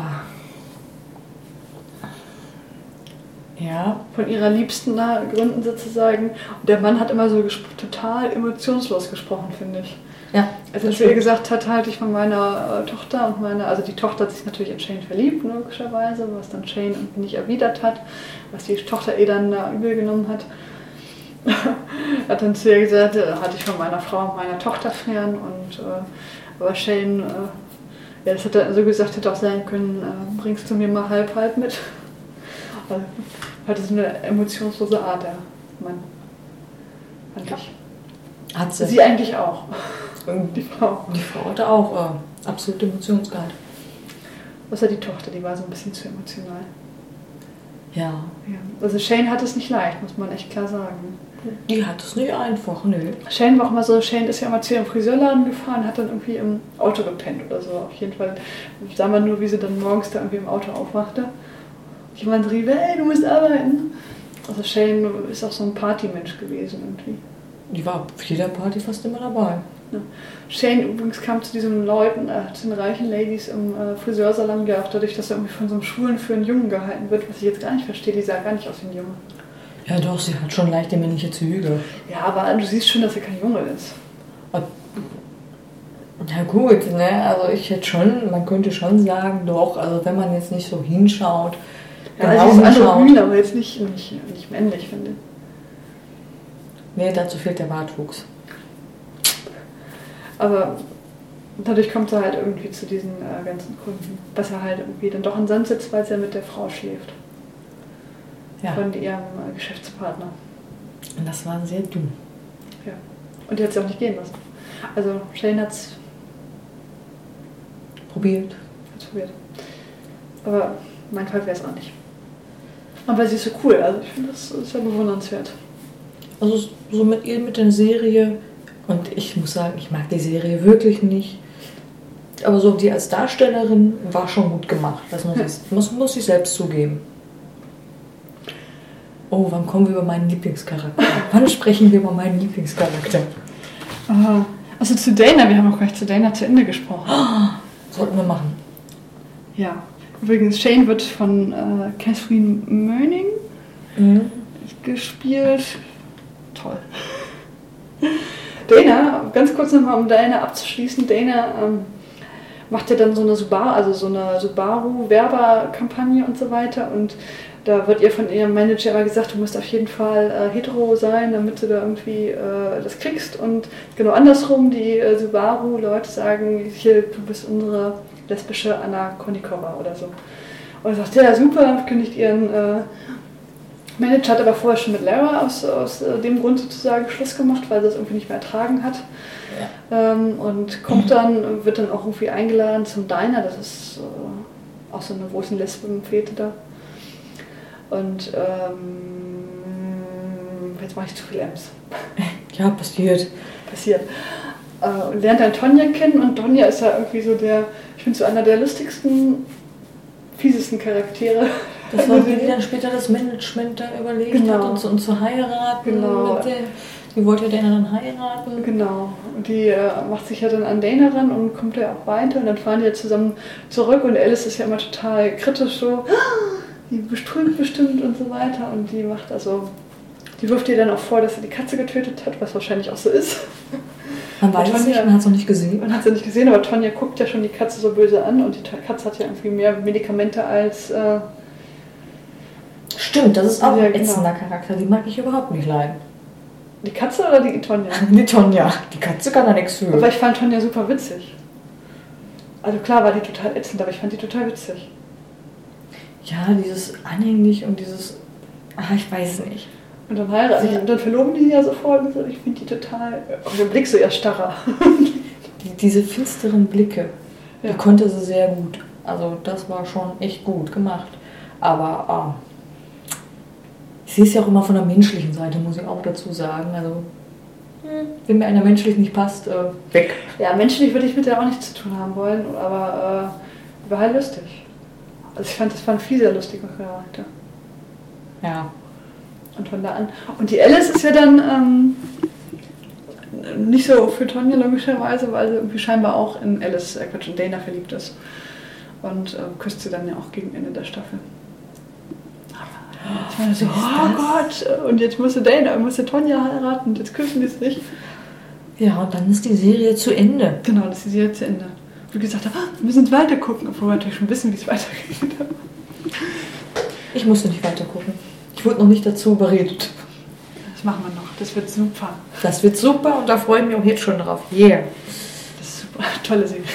Ja. Von ihrer Liebsten da gründen sozusagen. Und der Mann hat immer so gesp- total emotionslos gesprochen, finde ich. Ja. Also als er gesagt hat, halte ich von meiner äh, Tochter und meiner, also die Tochter hat sich natürlich in Shane verliebt, logischerweise, was dann Shane irgendwie nicht erwidert hat, was die Tochter eh dann da übel genommen hat. Hat dann zu ihr gesagt, äh, halte ich von meiner Frau und meiner Tochter fern und äh, aber Shane, äh, ja, das hat er so gesagt, hätte auch sein können, äh, bringst du mir mal halb halb mit. Also, hatte so eine emotionslose Art, der Mann. Fand ja. ich. Hat sie. Sie eigentlich auch. Die Frau. Die Frau hatte auch äh, absolut Emotionsgehalt. Außer die Tochter, die war so ein bisschen zu emotional. Ja. Ja. Also Shane hat es nicht leicht, muss man echt klar sagen. Die hat es nicht einfach, nö. Shane war auch mal so, Shane ist ja immer zu ihrem Friseurladen gefahren, hat dann irgendwie im Auto gepennt oder so. Auf jeden Fall sah man nur, wie sie dann morgens da irgendwie im Auto aufwachte. Jemand rief, hey, du musst arbeiten. Also Shane ist auch so ein Partymensch gewesen irgendwie. Die war auf jeder Party fast immer dabei. Ja. Shane übrigens kam zu diesen Leuten, äh, zu den reichen Ladies im äh, Friseursalon, ja auch dadurch, dass er irgendwie von so einem Schwulen für einen Jungen gehalten wird, was ich jetzt gar nicht verstehe, die sah gar nicht aus wie ein Junge. Ja doch, sie hat schon leichte männliche Züge. Ja, aber du siehst schon, dass er kein Junge ist. Ja gut, ne, also ich hätte schon, man könnte schon sagen, doch, also wenn man jetzt nicht so hinschaut, ja, genau sie ist hinschaut. androgyn, aber jetzt nicht, nicht, nicht männlich, finde ich. Nee, dazu fehlt der Bartwuchs. Aber dadurch kommt er halt irgendwie zu diesen äh, ganzen Kunden, dass er halt irgendwie dann doch im Sand sitzt, weil er mit der Frau schläft. Ja. Von ihrem äh, Geschäftspartner. Und das war sehr dumm. Ja. Und die hat sie auch nicht gehen lassen. Also Shane hat es probiert. Hat's probiert. Aber mein Fall wäre es auch nicht. Aber sie ist so cool, also ich finde, das ist ja bewundernswert. Also so mit ihr, mit der Serie, und ich muss sagen, ich mag die Serie wirklich nicht, aber so die als Darstellerin war schon gut gemacht, das muss, ich, muss, muss ich selbst zugeben. Oh, wann kommen wir über meinen Lieblingscharakter? Wann sprechen wir über meinen Lieblingscharakter? Aha. Also zu Dana, wir haben auch gleich zu Dana zu Ende gesprochen. Oh, sollten wir machen. Ja, übrigens, Shane wird von äh, Catherine Moenning Mhm. gespielt. Toll. Dana, ganz kurz nochmal, um Dana abzuschließen, Dana ähm, macht ja dann so eine Subaru, also so eine Subaru-Werberkampagne und so weiter und da wird ihr von ihrem Manager immer gesagt, du musst auf jeden Fall äh, hetero sein, damit du da irgendwie äh, das kriegst und genau andersrum, die äh, Subaru-Leute sagen, hier, du bist unsere lesbische Anna Konikova oder so. Und er sagt, ja super, kündigt ihren äh, Manager hat aber vorher schon mit Lara aus, aus äh, dem Grund sozusagen Schluss gemacht, weil sie es irgendwie nicht mehr ertragen hat. Ja. Ähm, und kommt dann, wird dann auch irgendwie eingeladen zum Diner, das ist äh, auch so eine große Lesbenfete da. Und ähm, jetzt mache ich zu viel Ems. Ja, passiert. Passiert. Äh, und lernt dann Tonja kennen und Tonja ist ja irgendwie so der, ich finde so einer der lustigsten, fiesesten Charaktere. Das war wie die dann später das Management da überlegt genau. hat, und zu, und zu heiraten. Genau. Mit der, die wollte ja Dana dann heiraten. Genau. Und die äh, macht sich ja dann an Dana ran und kommt ja auch weiter. Und dann fahren die ja zusammen zurück. Und Alice ist ja immer total kritisch so, die bestrümt bestimmt und so weiter. Und die macht also, die wirft ihr dann auch vor, dass sie die Katze getötet hat, was wahrscheinlich auch so ist. Man weiß es nicht, man hat es noch nicht gesehen. Man hat es nicht gesehen, aber Tonja guckt ja schon die Katze so böse an. Und die Katze hat ja irgendwie mehr Medikamente als... Äh, Stimmt, das ist auch ja, ein genau. ätzender Charakter, die mag ich überhaupt nicht leiden. Die Katze oder die Tonja? Die Tonja. Die Katze kann da nichts für. Aber ich fand Tonja super witzig. Also klar war die total ätzend, aber ich fand die total witzig. Ja, dieses anhänglich und dieses, ach, ich weiß es nicht. Und dann heiraten die, und dann verloben die ja sofort und so. Ich finde die total, und der Blick so eher starrer. Die, diese finsteren Blicke, ja. Die konnte sie sehr gut. Also das war schon echt gut gemacht. Aber ah, ich sehe es ja auch immer von der menschlichen Seite, muss ich auch dazu sagen. Also, wenn mir einer menschlich nicht passt, äh, weg. Ja, menschlich würde ich mit der auch nichts zu tun haben wollen, aber äh, war halt lustig. Also ich fand, das war ein fieser, lustiger Charakter. Ja. Und von da an. Und die Alice ist ja dann ähm, nicht so für Tonja logischerweise, weil sie irgendwie scheinbar auch in Alice, äh Quatsch, in Dana verliebt ist. Und äh, küsst sie dann ja auch gegen Ende der Staffel. Ich meine so, oh Gott, und jetzt musste Dana, musste Tonja heiraten und jetzt küssen die sich. Ja, und dann ist die Serie zu Ende. Genau, das ist die Serie zu Ende. Wie gesagt, ah, wir müssen weiter gucken, obwohl wir natürlich schon wissen, wie es weitergeht. Ich musste nicht weiter gucken. Ich wurde noch nicht dazu überredet. Das machen wir noch, das wird super. Das wird super und da freue ich mich auch jetzt schon drauf. Yeah. Das ist super, tolle Serie.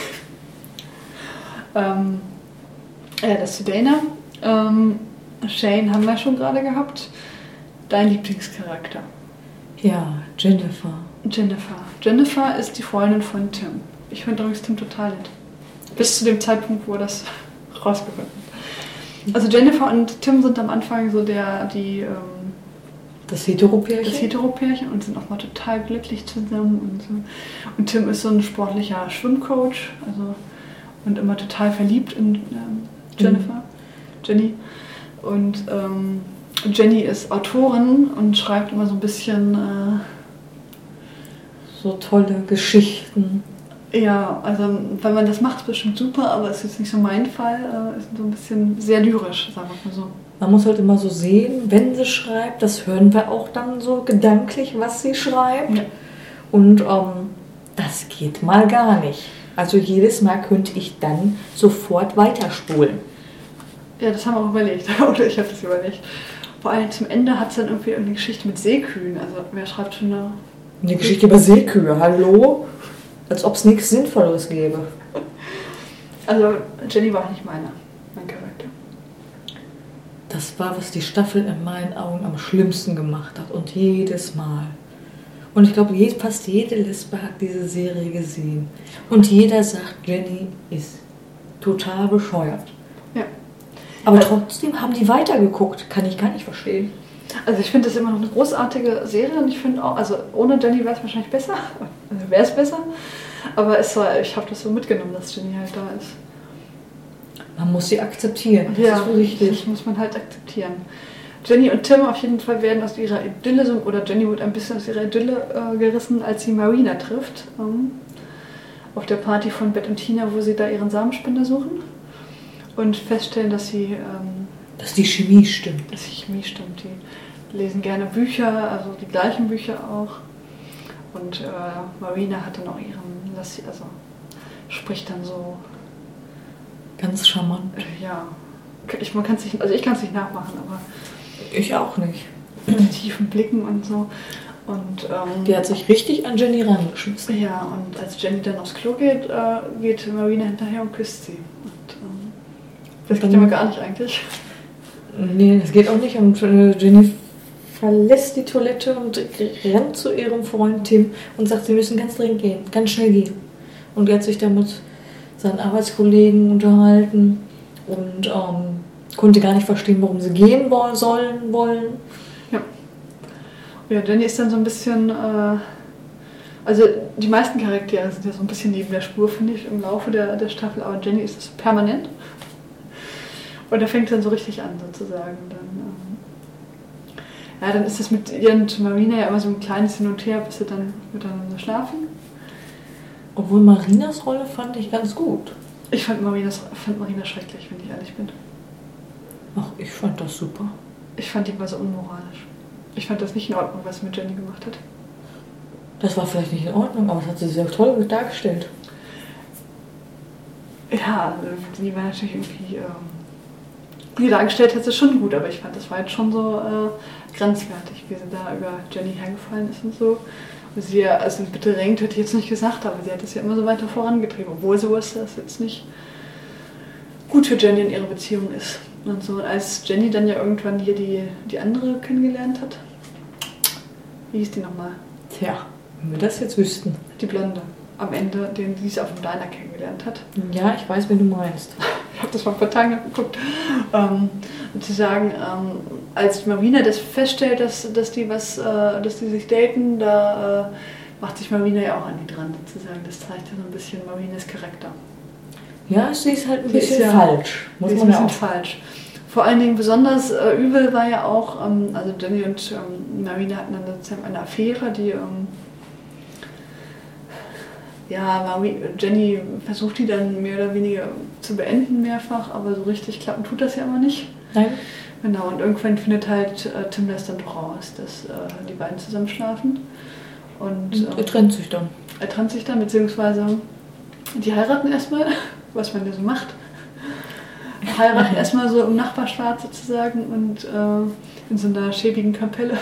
Ähm, ja, das zu Dana. Ähm, Shane haben wir schon gerade gehabt. Dein Lieblingscharakter? Ja, Jennifer. Jennifer. Jennifer ist die Freundin von Tim. Ich finde übrigens Tim total nett. Bis zu dem Zeitpunkt, wo das rausgefunden wird. Also Jennifer und Tim sind am Anfang so der, die... Ähm, das Heteropärchen? Das Heteropärchen und sind auch mal total glücklich zusammen. Und, so. Und Tim ist so ein sportlicher Schwimmcoach. Also, und immer total verliebt in ähm, Jennifer. Mhm. Jenny. Und ähm, Jenny ist Autorin und schreibt immer so ein bisschen... Äh, so tolle Geschichten. Ja, also wenn man das macht, ist bestimmt super, aber es ist jetzt nicht so mein Fall. Äh, ist so ein bisschen sehr lyrisch, sagen wir mal so. Man muss halt immer so sehen, wenn sie schreibt, das hören wir auch dann so gedanklich, was sie schreibt. Ja. Und ähm, das geht mal gar nicht. Also jedes Mal könnte ich dann sofort weiterspulen. Ja, das haben wir auch überlegt. Oder ich habe das überlegt. Vor allem zum Ende hat es dann irgendwie eine Geschichte mit Seekühen. Also wer schreibt schon eine... Eine Geschichte über Seekühe, hallo? Als ob es nichts Sinnvolles gäbe. Also Jenny war nicht meiner, mein Charakter. Das war, was die Staffel in meinen Augen am schlimmsten gemacht hat. Und jedes Mal. Und ich glaube, fast jede Lesbe hat diese Serie gesehen. Und jeder sagt, Jenny ist total bescheuert. Ja. Aber trotzdem haben die weitergeguckt. Kann ich gar nicht verstehen. Also ich finde das immer noch eine großartige Serie und ich finde auch, also ohne Jenny wäre es wahrscheinlich besser. Also wäre es besser. Aber es war, ich habe das so mitgenommen, dass Jenny halt da ist. Man muss sie akzeptieren. Das ja, ist so richtig. Das muss man halt akzeptieren. Jenny und Tim auf jeden Fall werden aus ihrer Idylle, so, oder Jenny wird ein bisschen aus ihrer Idylle äh, gerissen, als sie Marina trifft. Ähm, auf der Party von Beth und Tina, wo sie da ihren Samenspender suchen. Und feststellen, dass sie... Ähm, dass die Chemie stimmt. Dass die Chemie stimmt. Die lesen gerne Bücher, also die gleichen Bücher auch. Und äh, Marina hat dann auch ihren... Also spricht dann so... Ganz charmant. Äh, ja. Ich, man kann's nicht, also ich kann es nicht nachmachen, aber... Ich auch nicht. Mit tiefen Blicken und so. Und, ähm, die hat sich richtig an Jenny rangeschmissen. Ja, und als Jenny dann aufs Klo geht, äh, geht Marina hinterher und küsst sie. Und, ähm, das geht aber gar nicht eigentlich. Nee, das geht auch nicht. Und äh, Jenny verlässt die Toilette und rennt zu ihrem Freund Tim und sagt, sie müssen ganz dringend gehen, ganz schnell gehen. Und er hat sich dann mit seinen Arbeitskollegen unterhalten und ähm, konnte gar nicht verstehen, warum sie gehen wollen, sollen wollen. Ja. Ja, Jenny ist dann so ein bisschen, äh, also die meisten Charaktere sind ja so ein bisschen neben der Spur, finde ich, im Laufe der, der Staffel, aber Jenny ist es permanent. Und da fängt dann so richtig an, sozusagen. Dann, ähm, ja, dann ist das mit ihr und Marina ja immer so ein kleines Hin und Her, bis sie dann miteinander schlafen. Obwohl Marinas Rolle fand ich ganz gut. Ich fand, Marinas, fand Marina schrecklich, wenn ich ehrlich bin. Ach, ich fand das super. Ich fand die war so unmoralisch. Ich fand das nicht in Ordnung, was sie mit Jenny gemacht hat. Das war vielleicht nicht in Ordnung, aber das hat sie sehr toll dargestellt. Ja, die war natürlich irgendwie... Ähm, wie dargestellt hat sie schon gut, aber ich fand, das war jetzt schon so äh, grenzwertig, wie sie da über Jenny hergefallen ist und so. Und sie ja, also bedrängt hätte ich jetzt nicht gesagt, aber sie hat das ja immer so weiter vorangetrieben, obwohl sie wusste, dass jetzt nicht gut für Jenny in ihrer Beziehung ist. Und so, als Jenny dann ja irgendwann hier die, die andere kennengelernt hat, wie hieß die nochmal? Tja, wenn wir das jetzt wüssten. Die Blonde. Am Ende, den sie auf dem Diner kennengelernt hat. Ja, ich weiß, wen du meinst. Ich habe das vor ein paar Tagen geguckt. Ähm, und zu sagen, ähm, als Marina das feststellt, dass, dass, die was, äh, dass die sich daten, da äh, macht sich Marina ja auch an die dran, sozusagen. Das zeigt ja so ein bisschen Marinas Charakter. Ja, sie ist halt ein Sie bisschen ja, falsch. Muss sie ist man ein ja bisschen auch. falsch. Vor allen Dingen besonders äh, übel war ja auch, ähm, also Jenny und ähm, Marina hatten dann sozusagen eine Affäre, die... Ähm, Ja, Jenny versucht die dann mehr oder weniger zu beenden mehrfach, aber so richtig klappen tut das ja immer nicht. Nein. Genau, und irgendwann findet halt äh, Tim das dann doch raus, dass äh, die beiden zusammen schlafen. Und, Und er äh, trennt sich dann. Er trennt sich dann, beziehungsweise die heiraten erstmal, was man ja so macht. Heiraten erstmal so im Nachbarstaat sozusagen und äh, in so einer schäbigen Kapelle.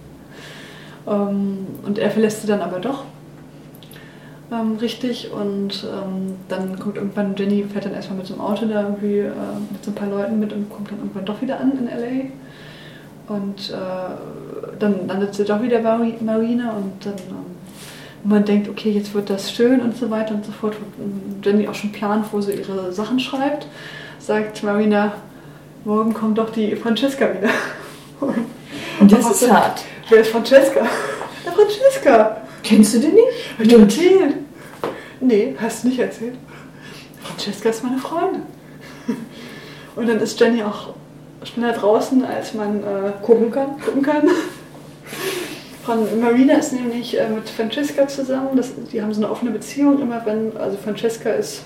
Ähm, und er verlässt sie dann aber doch. Ähm, richtig, und ähm, dann kommt irgendwann, Jenny fährt dann erstmal mit so einem Auto da irgendwie äh, mit so ein paar Leuten mit und kommt dann irgendwann doch wieder an in L A. Und äh, dann landet sie doch wieder bei Marina und dann ähm, man denkt, okay, jetzt wird das schön und so weiter und so fort. Und Jenny auch schon plant, wo sie ihre Sachen schreibt, sagt Marina, morgen kommt doch die Francesca wieder. Und das ist hart. Wer ist Francesca? Ja, Francesca! Kennst du den nicht? Hab ich doch erzählt. Nee, hast du nicht erzählt. Francesca ist meine Freundin. Und dann ist Jenny auch schneller draußen, als man äh, Gucken kann. gucken kann. Von Marina ist nämlich äh, mit Francesca zusammen. Das, die haben so eine offene Beziehung. Immer wenn, also Francesca ist,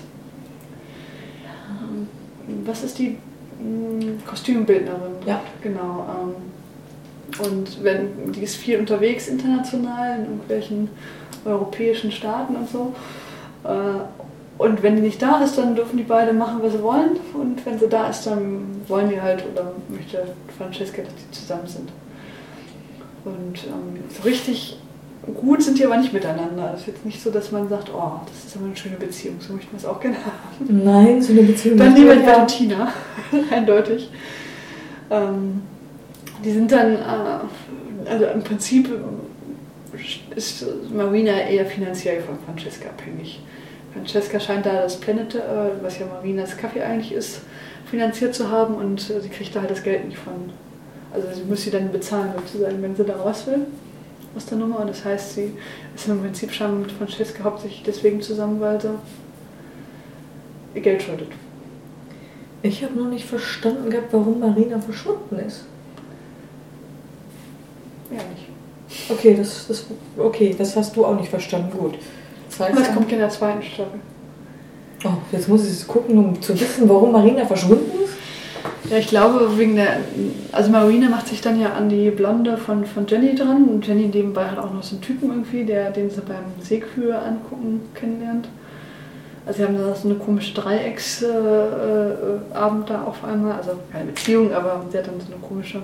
ähm, was ist die? Hm, Kostümbildnerin. Ja. Genau. Ähm, Und wenn, die ist viel unterwegs international in irgendwelchen europäischen Staaten und so. Und wenn die nicht da ist, dann dürfen die beide machen, was sie wollen. Und wenn sie da ist, dann wollen die halt, oder möchte Francesca, dass die zusammen sind. Und ähm, so richtig gut sind die aber nicht miteinander. Es ist jetzt nicht so, dass man sagt, oh, das ist aber eine schöne Beziehung, so möchten wir es auch gerne haben. Nein, so eine Beziehung. Dann lieber die Valentina, eindeutig. Ähm, Die sind dann, äh, also im Prinzip ist Marina eher finanziell von Francesca abhängig. Francesca scheint da das Planet, äh, was ja Marinas Kaffee eigentlich ist, finanziert zu haben und äh, sie kriegt da halt das Geld nicht von. Also sie muss sie dann bezahlen sozusagen, wenn sie da raus will aus der Nummer. Und das heißt, sie ist im Prinzip schon mit Francesca hauptsächlich deswegen zusammen, weil sie ihr Geld schuldet. Ich habe noch nicht verstanden gehabt, warum Marina verschwunden ist. Ja, nicht. Okay, das, das, okay, das hast du auch nicht verstanden. Gut. Das heißt, Das kommt in der zweiten Staffel. Oh, jetzt muss ich es gucken, um zu wissen, warum Marina verschwunden ist. Ja, ich glaube, wegen der. Also, Marina macht sich dann ja an die Blonde von, von Jenny dran. Und Jenny nebenbei hat auch noch so einen Typen irgendwie, der, den sie beim Seekühe angucken kennenlernt. Also, sie haben da so eine komische Dreiecksabend äh, da auf einmal. Also, keine Beziehung, aber sie hat dann so eine komische.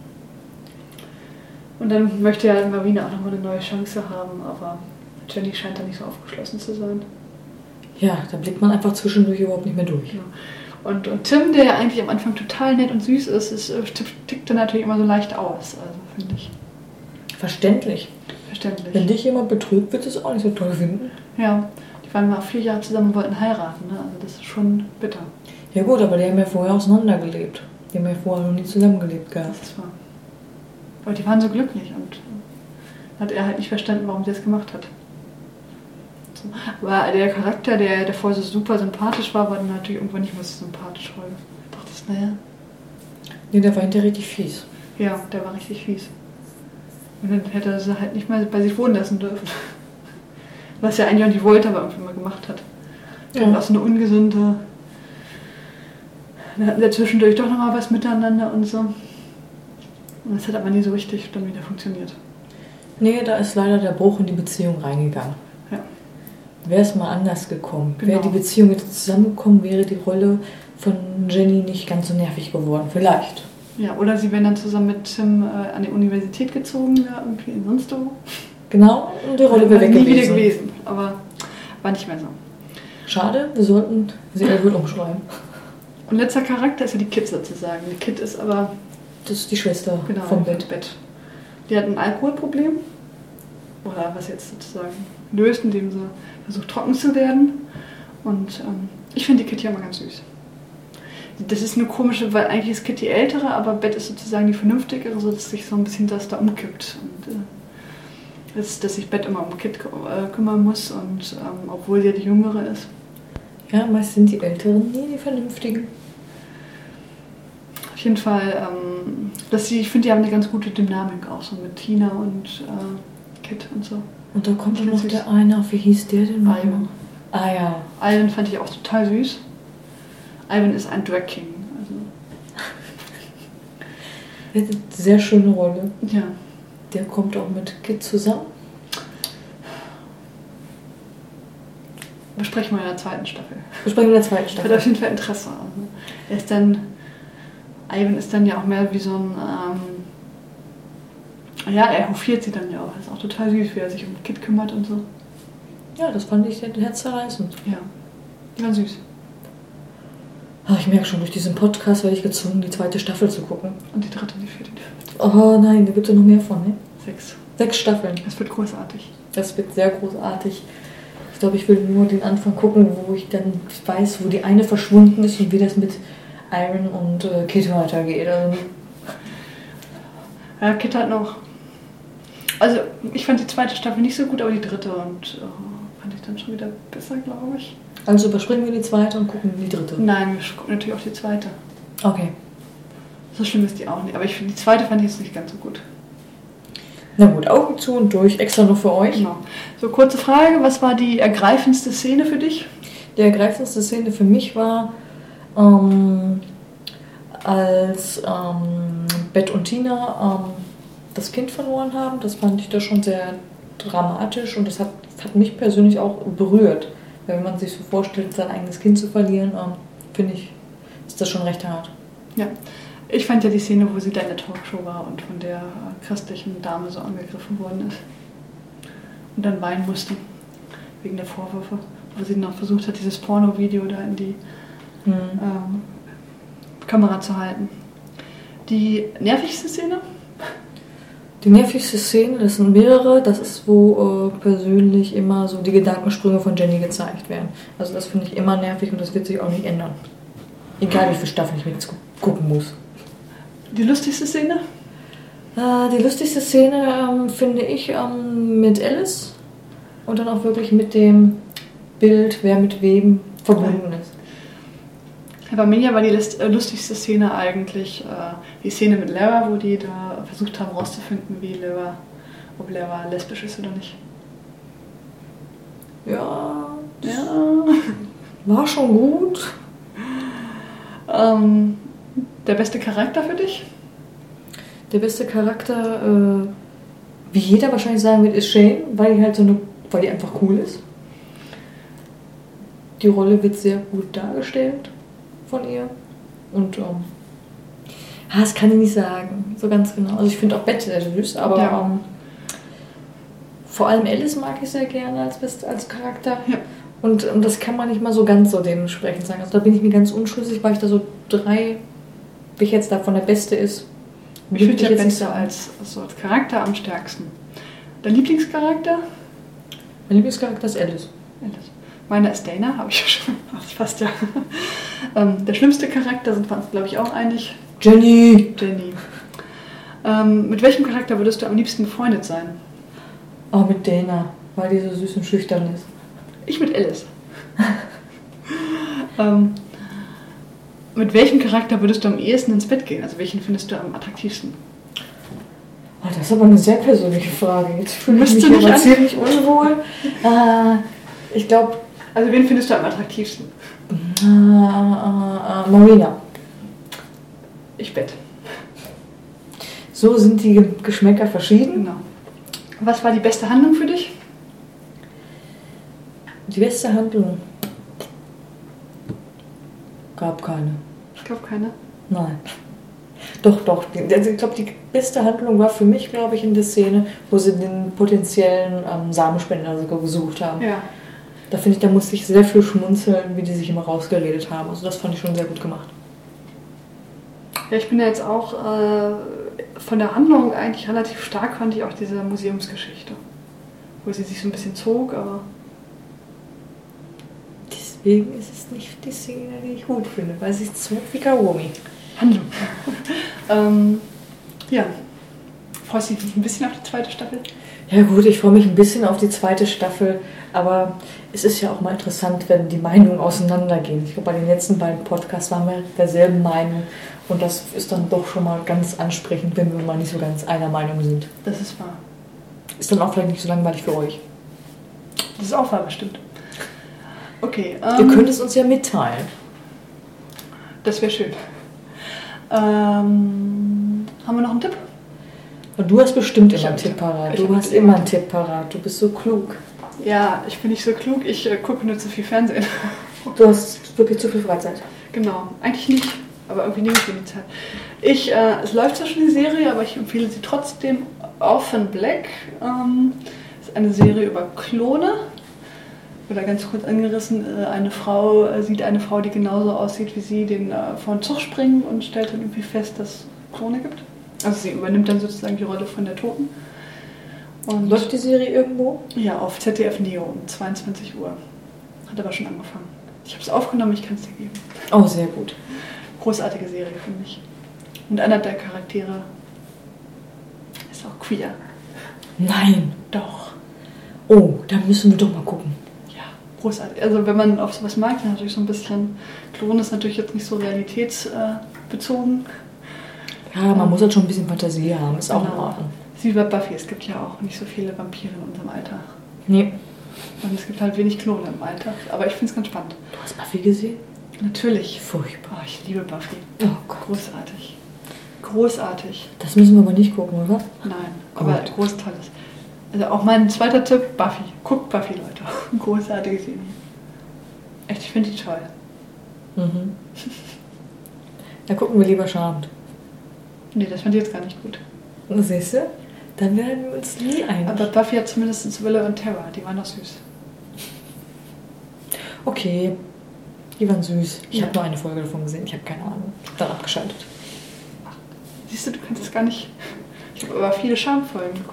Und dann möchte ja Marina auch nochmal eine neue Chance haben, aber Jenny scheint da nicht so aufgeschlossen zu sein. Ja, da blickt man einfach zwischendurch überhaupt nicht mehr durch. Ja. Und, und Tim, der ja eigentlich am Anfang total nett und süß ist, ist tickte natürlich immer so leicht aus, also finde ich. Verständlich. Verständlich. Wenn dich jemand betrügt, wird es auch nicht so toll finden. Ja, die waren mal vier Jahre zusammen und wollten heiraten, ne? Also das ist schon bitter. Ja gut, aber die haben ja vorher auseinandergelebt. Die haben ja vorher noch nie zusammengelebt gehabt. Das ist wahr. Aber die waren so glücklich und hat er halt nicht verstanden, warum sie das gemacht hat. So. Aber der Charakter, der, der vorher so super sympathisch war, war dann natürlich irgendwann nicht mehr so sympathisch. Weil ich dachte, naja. Nee, der war hinterher richtig fies. Ja, der war richtig fies. Und dann hätte er sie halt nicht mehr bei sich wohnen lassen dürfen. Was er eigentlich auch nicht wollte, aber irgendwie mal gemacht hat. Ja. Und auch so eine ungesunde. Dann hatten sie zwischendurch doch nochmal was miteinander und so. Und das hat aber nie so richtig dann wieder funktioniert. Nee, da ist leider der Bruch in die Beziehung reingegangen. Ja. Wäre es mal anders gekommen. Genau. Wäre die Beziehung jetzt zusammengekommen, wäre die Rolle von Jenny nicht ganz so nervig geworden. Vielleicht. Ja, oder sie wären dann zusammen mit Tim äh, an die Universität gezogen, ja, irgendwie in sonst wo. Genau, und die Rolle wäre weg nie gewesen. wieder gewesen, aber war nicht mehr so. Schade, wir sollten sie wohl umschreiben. Und letzter Charakter ist ja die Kit sozusagen. Die Kit ist aber... Das ist die Schwester genau, vom Bett. Bett. Die hat ein Alkoholproblem. Oder was jetzt sozusagen löst, indem sie versucht trocken zu werden. Und ähm, ich finde die Kit ja immer ganz süß. Das ist eine komische, weil eigentlich ist Kit die ältere, aber Bett ist sozusagen die vernünftigere, sodass sich so ein bisschen das da umkippt. Und, äh, dass, dass sich Bett immer um Kit äh, kümmern muss, und ähm, obwohl sie ja die jüngere ist. Ja, meist sind die Älteren nie die Vernünftigen. Auf jeden Fall, ähm, dass sie, ich finde, die haben eine ganz gute Dynamik auch so mit Tina und äh, Kit und so. Und da kommt Ich dann noch süß. der eine, auf wie hieß der denn noch? Ivan. Ah ja. Ivan fand ich auch total süß. Ivan ist ein Drag King. Also. Der hat eine sehr schöne Rolle. Ja. Der kommt auch mit Kit zusammen. Besprechen wir in der zweiten Staffel. Besprechen wir in der zweiten Ich habe Staffel. auf jeden Fall Interesse. Also, er ist dann, Ivan ist dann ja auch mehr wie so ein, ähm, ja, er hofiert sie dann ja auch. Das ist auch total süß, wie er sich um Kit kümmert und so. Ja, das fand ich herzzerreißend. Ja, die waren süß. Ach, ich merke schon, durch diesen Podcast werde ich gezwungen, die zweite Staffel zu gucken. Und die dritte, die vierte, die fünfte. Oh nein, da gibt es ja noch mehr von, ne? Sechs. Sechs Staffeln. Das wird großartig. Das wird sehr großartig. Ich glaube, ich will nur den Anfang gucken, wo ich dann weiß, wo die eine verschwunden ist und wie das mit Iron und äh, Kit weitergeht. Also, ja, Kit hat noch... Also, ich fand die zweite Staffel nicht so gut, aber die dritte und äh, fand ich dann schon wieder besser, glaube ich. also überspringen wir die zweite und gucken die dritte. Nein, wir gucken natürlich auch die zweite. Okay. So schlimm ist die auch nicht. Aber ich finde, die zweite fand ich jetzt nicht ganz so gut. Na gut, Augen zu und durch. Extra nur für euch. Genau. So, kurze Frage. Was war die ergreifendste Szene für dich? Die ergreifendste Szene für mich war, ähm, als ähm, Bett und Tina ähm, das Kind verloren haben. Das fand ich da schon sehr dramatisch und das hat, hat mich persönlich auch berührt. Weil wenn man sich so vorstellt, sein eigenes Kind zu verlieren, ähm, finde ich, ist das schon recht hart. Ja. Ich fand ja die Szene, wo sie da in der Talkshow war und von der christlichen Dame so angegriffen worden ist. Und dann weinen musste. Wegen der Vorwürfe. Wo sie noch versucht hat, dieses Porno-Video da in die Mhm. ähm, Kamera zu halten. Die nervigste Szene? Die nervigste Szene, das sind mehrere, das ist, wo äh, persönlich immer so die Gedankensprünge von Jenny gezeigt werden. Also das finde ich immer nervig und das wird sich auch nicht ändern. Egal wie viele Staffeln ich mir jetzt gu- gucken muss. Die lustigste Szene? Äh, die lustigste Szene ähm, finde ich ähm, mit Alice und dann auch wirklich mit dem Bild, wer mit wem verbunden ist. Bei mir war die list- äh, lustigste Szene eigentlich äh, die Szene mit Lara, wo die da versucht haben herauszufinden, wie Lara, ob Lara lesbisch ist oder nicht. Ja, Ja. war schon gut. Ähm, der beste Charakter für dich? Der beste Charakter, äh, wie jeder wahrscheinlich sagen wird, ist Shane, weil die halt so eine, weil die einfach cool ist. Die Rolle wird sehr gut dargestellt von ihr. Und ähm, ah, das kann ich nicht sagen, so ganz genau. Also ich finde auch Bette sehr süß, aber Ja. ähm, vor allem Alice mag ich sehr gerne als, Best, als Charakter. Ja. Und, und das kann man nicht mal so ganz so dementsprechend sagen. Also da bin ich mir ganz unschlüssig, weil ich da so drei, wie ich jetzt davon der Beste ist. Ich finde ja Benzo als, also als Charakter am stärksten. Dein Lieblingscharakter? Mein Lieblingscharakter ist Alice. Alice. Meiner ist Dana, habe ich ja schon. Das passt ja. ähm, der schlimmste Charakter sind wir uns, glaube ich, auch einig. Jenny! Jenny. Ähm, mit welchem Charakter würdest du am liebsten befreundet sein? Oh, mit Dana, weil die so süß und schüchtern ist. Ich mit Alice. ähm, mit welchem Charakter würdest du am ehesten ins Bett gehen? Also welchen findest du am attraktivsten? Oh, das ist aber eine sehr persönliche Frage. Jetzt fühle ich mich nicht aber ziemlich unwohl. äh, ich glaube... Also wen findest du am attraktivsten? Äh, äh, äh, Marina. Ich Bett. So sind die Geschmäcker verschieden. Genau. Was war die beste Handlung für dich? Die beste Handlung? Gab keine. Ich glaube keine. Nein. Doch, doch. Also ich glaube, die beste Handlung war für mich, glaube ich, in der Szene, wo sie den potenziellen ähm, Samenspender gesucht haben. Ja. Da finde ich, da musste ich sehr viel schmunzeln, wie die sich immer rausgeredet haben. Also das fand ich schon sehr gut gemacht. Ja, ich bin ja jetzt auch äh, von der Handlung eigentlich relativ stark, fand ich auch diese Museumsgeschichte. Wo sie sich so ein bisschen zog, aber... Deswegen ist es nicht die Szene, die ich gut finde, weil sie zog wie Kaomi. Handlung. ähm, ja. Freust du dich ein bisschen auf die zweite Staffel? Ja gut, ich freue mich ein bisschen auf die zweite Staffel, aber es ist ja auch mal interessant, wenn die Meinungen auseinandergehen. Ich glaube, bei den letzten beiden Podcasts waren wir derselben Meinung und das ist dann doch schon mal ganz ansprechend, wenn wir mal nicht so ganz einer Meinung sind. Das ist wahr. Ist dann auch vielleicht nicht so langweilig für euch. Das ist auch wahr, bestimmt. Okay. Ähm, Ihr könnt es uns ja mitteilen. Das wäre schön. Ähm, haben wir noch einen Tipp? Und du hast bestimmt Ich immer hab einen Tipp parat. Ich Du hab hast einen immer einen Tipp parat. Du bist so klug. Ja, ich bin nicht so klug. Ich äh, gucke nur zu viel Fernsehen. Du hast wirklich zu viel Freizeit. Genau. Eigentlich nicht, aber irgendwie nehme ich mir die Zeit. Ich, äh, es läuft zwar schon die Serie, aber ich empfehle sie trotzdem. Orphan Black. Ähm, ist eine Serie über Klone. Oder ganz kurz angerissen, äh, eine Frau äh, sieht eine Frau, die genauso aussieht wie sie, den äh, vor den Zug springen und stellt dann irgendwie fest, dass es Klone gibt. Also sie übernimmt dann sozusagen die Rolle von der Toten. Und Läuft die Serie irgendwo? ja, auf Z D F Neo um zweiundzwanzig Uhr. Hat aber schon angefangen. Ich habe es aufgenommen, ich kann es dir geben. Oh, sehr gut. Großartige Serie, finde ich. Und einer der Charaktere ist auch queer. Nein. Doch. Oh, da müssen wir doch mal gucken. Ja, großartig. Also wenn man auf sowas mag, dann natürlich so ein bisschen... Klon ist natürlich jetzt nicht so realitätsbezogen. Ja, man muss halt schon ein bisschen Fantasie haben. Ist auch in Genau. Ordnung. Wie bei Buffy, es gibt ja auch nicht so viele Vampire in unserem Alltag. Nee. Und es gibt halt wenig Klone im Alltag. Aber ich finde es ganz spannend. Du hast Buffy gesehen? Natürlich. Furchtbar. Oh, ich liebe Buffy. Oh Gott. Großartig. Großartig. Das müssen wir aber nicht gucken, oder? Nein, Gut. aber großtolles. Also auch mein zweiter Tipp, Buffy. Guckt Buffy, Leute. Großartige Serie. Echt, ich finde die toll. Mhm. Dann gucken wir lieber Charmed. Nee, das fand ich jetzt gar nicht gut. Und siehst du? Dann werden wir uns nie einig. Aber Buffy hat zumindest Willow und Terra, die waren doch süß. Okay. Die waren süß. Ich Ja. habe nur eine Folge davon gesehen. Ich habe keine Ahnung. Ich habe dann abgeschaltet. Siehst du, du kannst es gar nicht... Ich habe aber viele Charme-Folgen geguckt.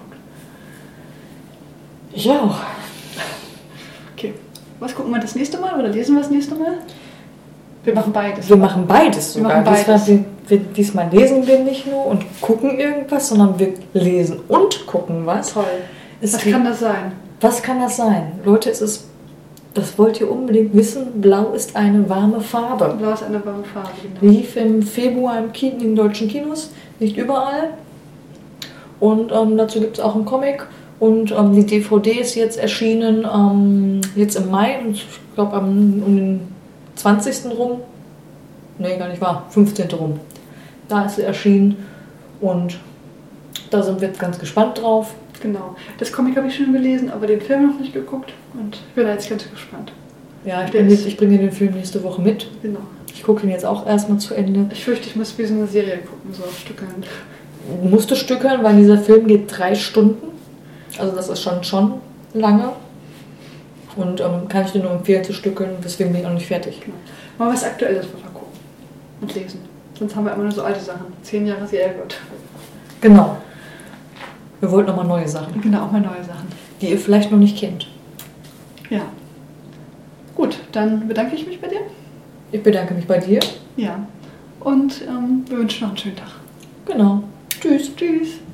Ich auch. Okay, was gucken wir das nächste Mal oder lesen wir das nächste Mal? Wir machen beides. Wir machen beides Wir sogar. machen beides. Diesmal, wir, wir, diesmal lesen wir nicht nur und gucken irgendwas, sondern wir lesen und gucken was. Toll. Es Was gibt- kann das sein? Was kann das sein? Leute, es ist, das wollt ihr unbedingt wissen, Blau ist eine warme Farbe. Blau ist eine warme Farbe, genau. Lief im Februar im Kino, in den deutschen Kinos, nicht überall. Und ähm, dazu gibt es auch einen Comic. Und ähm, die D V D ist jetzt erschienen, ähm, jetzt im Mai, und ich glaube um den zwanzigsten rum. Nee, gar nicht wahr, fünfzehnten rum. Da ist sie erschienen und da sind wir jetzt ganz gespannt drauf. Genau. Das Comic habe ich schon gelesen, aber den Film noch nicht geguckt. Und ich bin da jetzt ganz gespannt. Ja, ich, Der bin ist- jetzt, ich bringe den Film nächste Woche mit. Genau. Ich gucke ihn jetzt auch erstmal zu Ende. Ich fürchte, ich muss wie so eine Serie gucken, so auf Stückeln. Musste stückeln, weil dieser Film geht drei Stunden. Also das ist schon schon lange. Und ähm, kann ich dir nur empfehlen zu stückeln, deswegen bin ich auch nicht fertig. Genau. Mal was Aktuelles gucken und lesen. Sonst haben wir immer nur so alte Sachen. Zehn Jahre Serie wird. Genau. Wir wollten nochmal neue Sachen. Genau, auch mal neue Sachen. Die ihr vielleicht noch nicht kennt. Ja. Gut, dann bedanke ich mich bei dir. Ich bedanke mich bei dir. Ja. Und ähm, wir wünschen noch einen schönen Tag. Genau. Tschüss. Tschüss.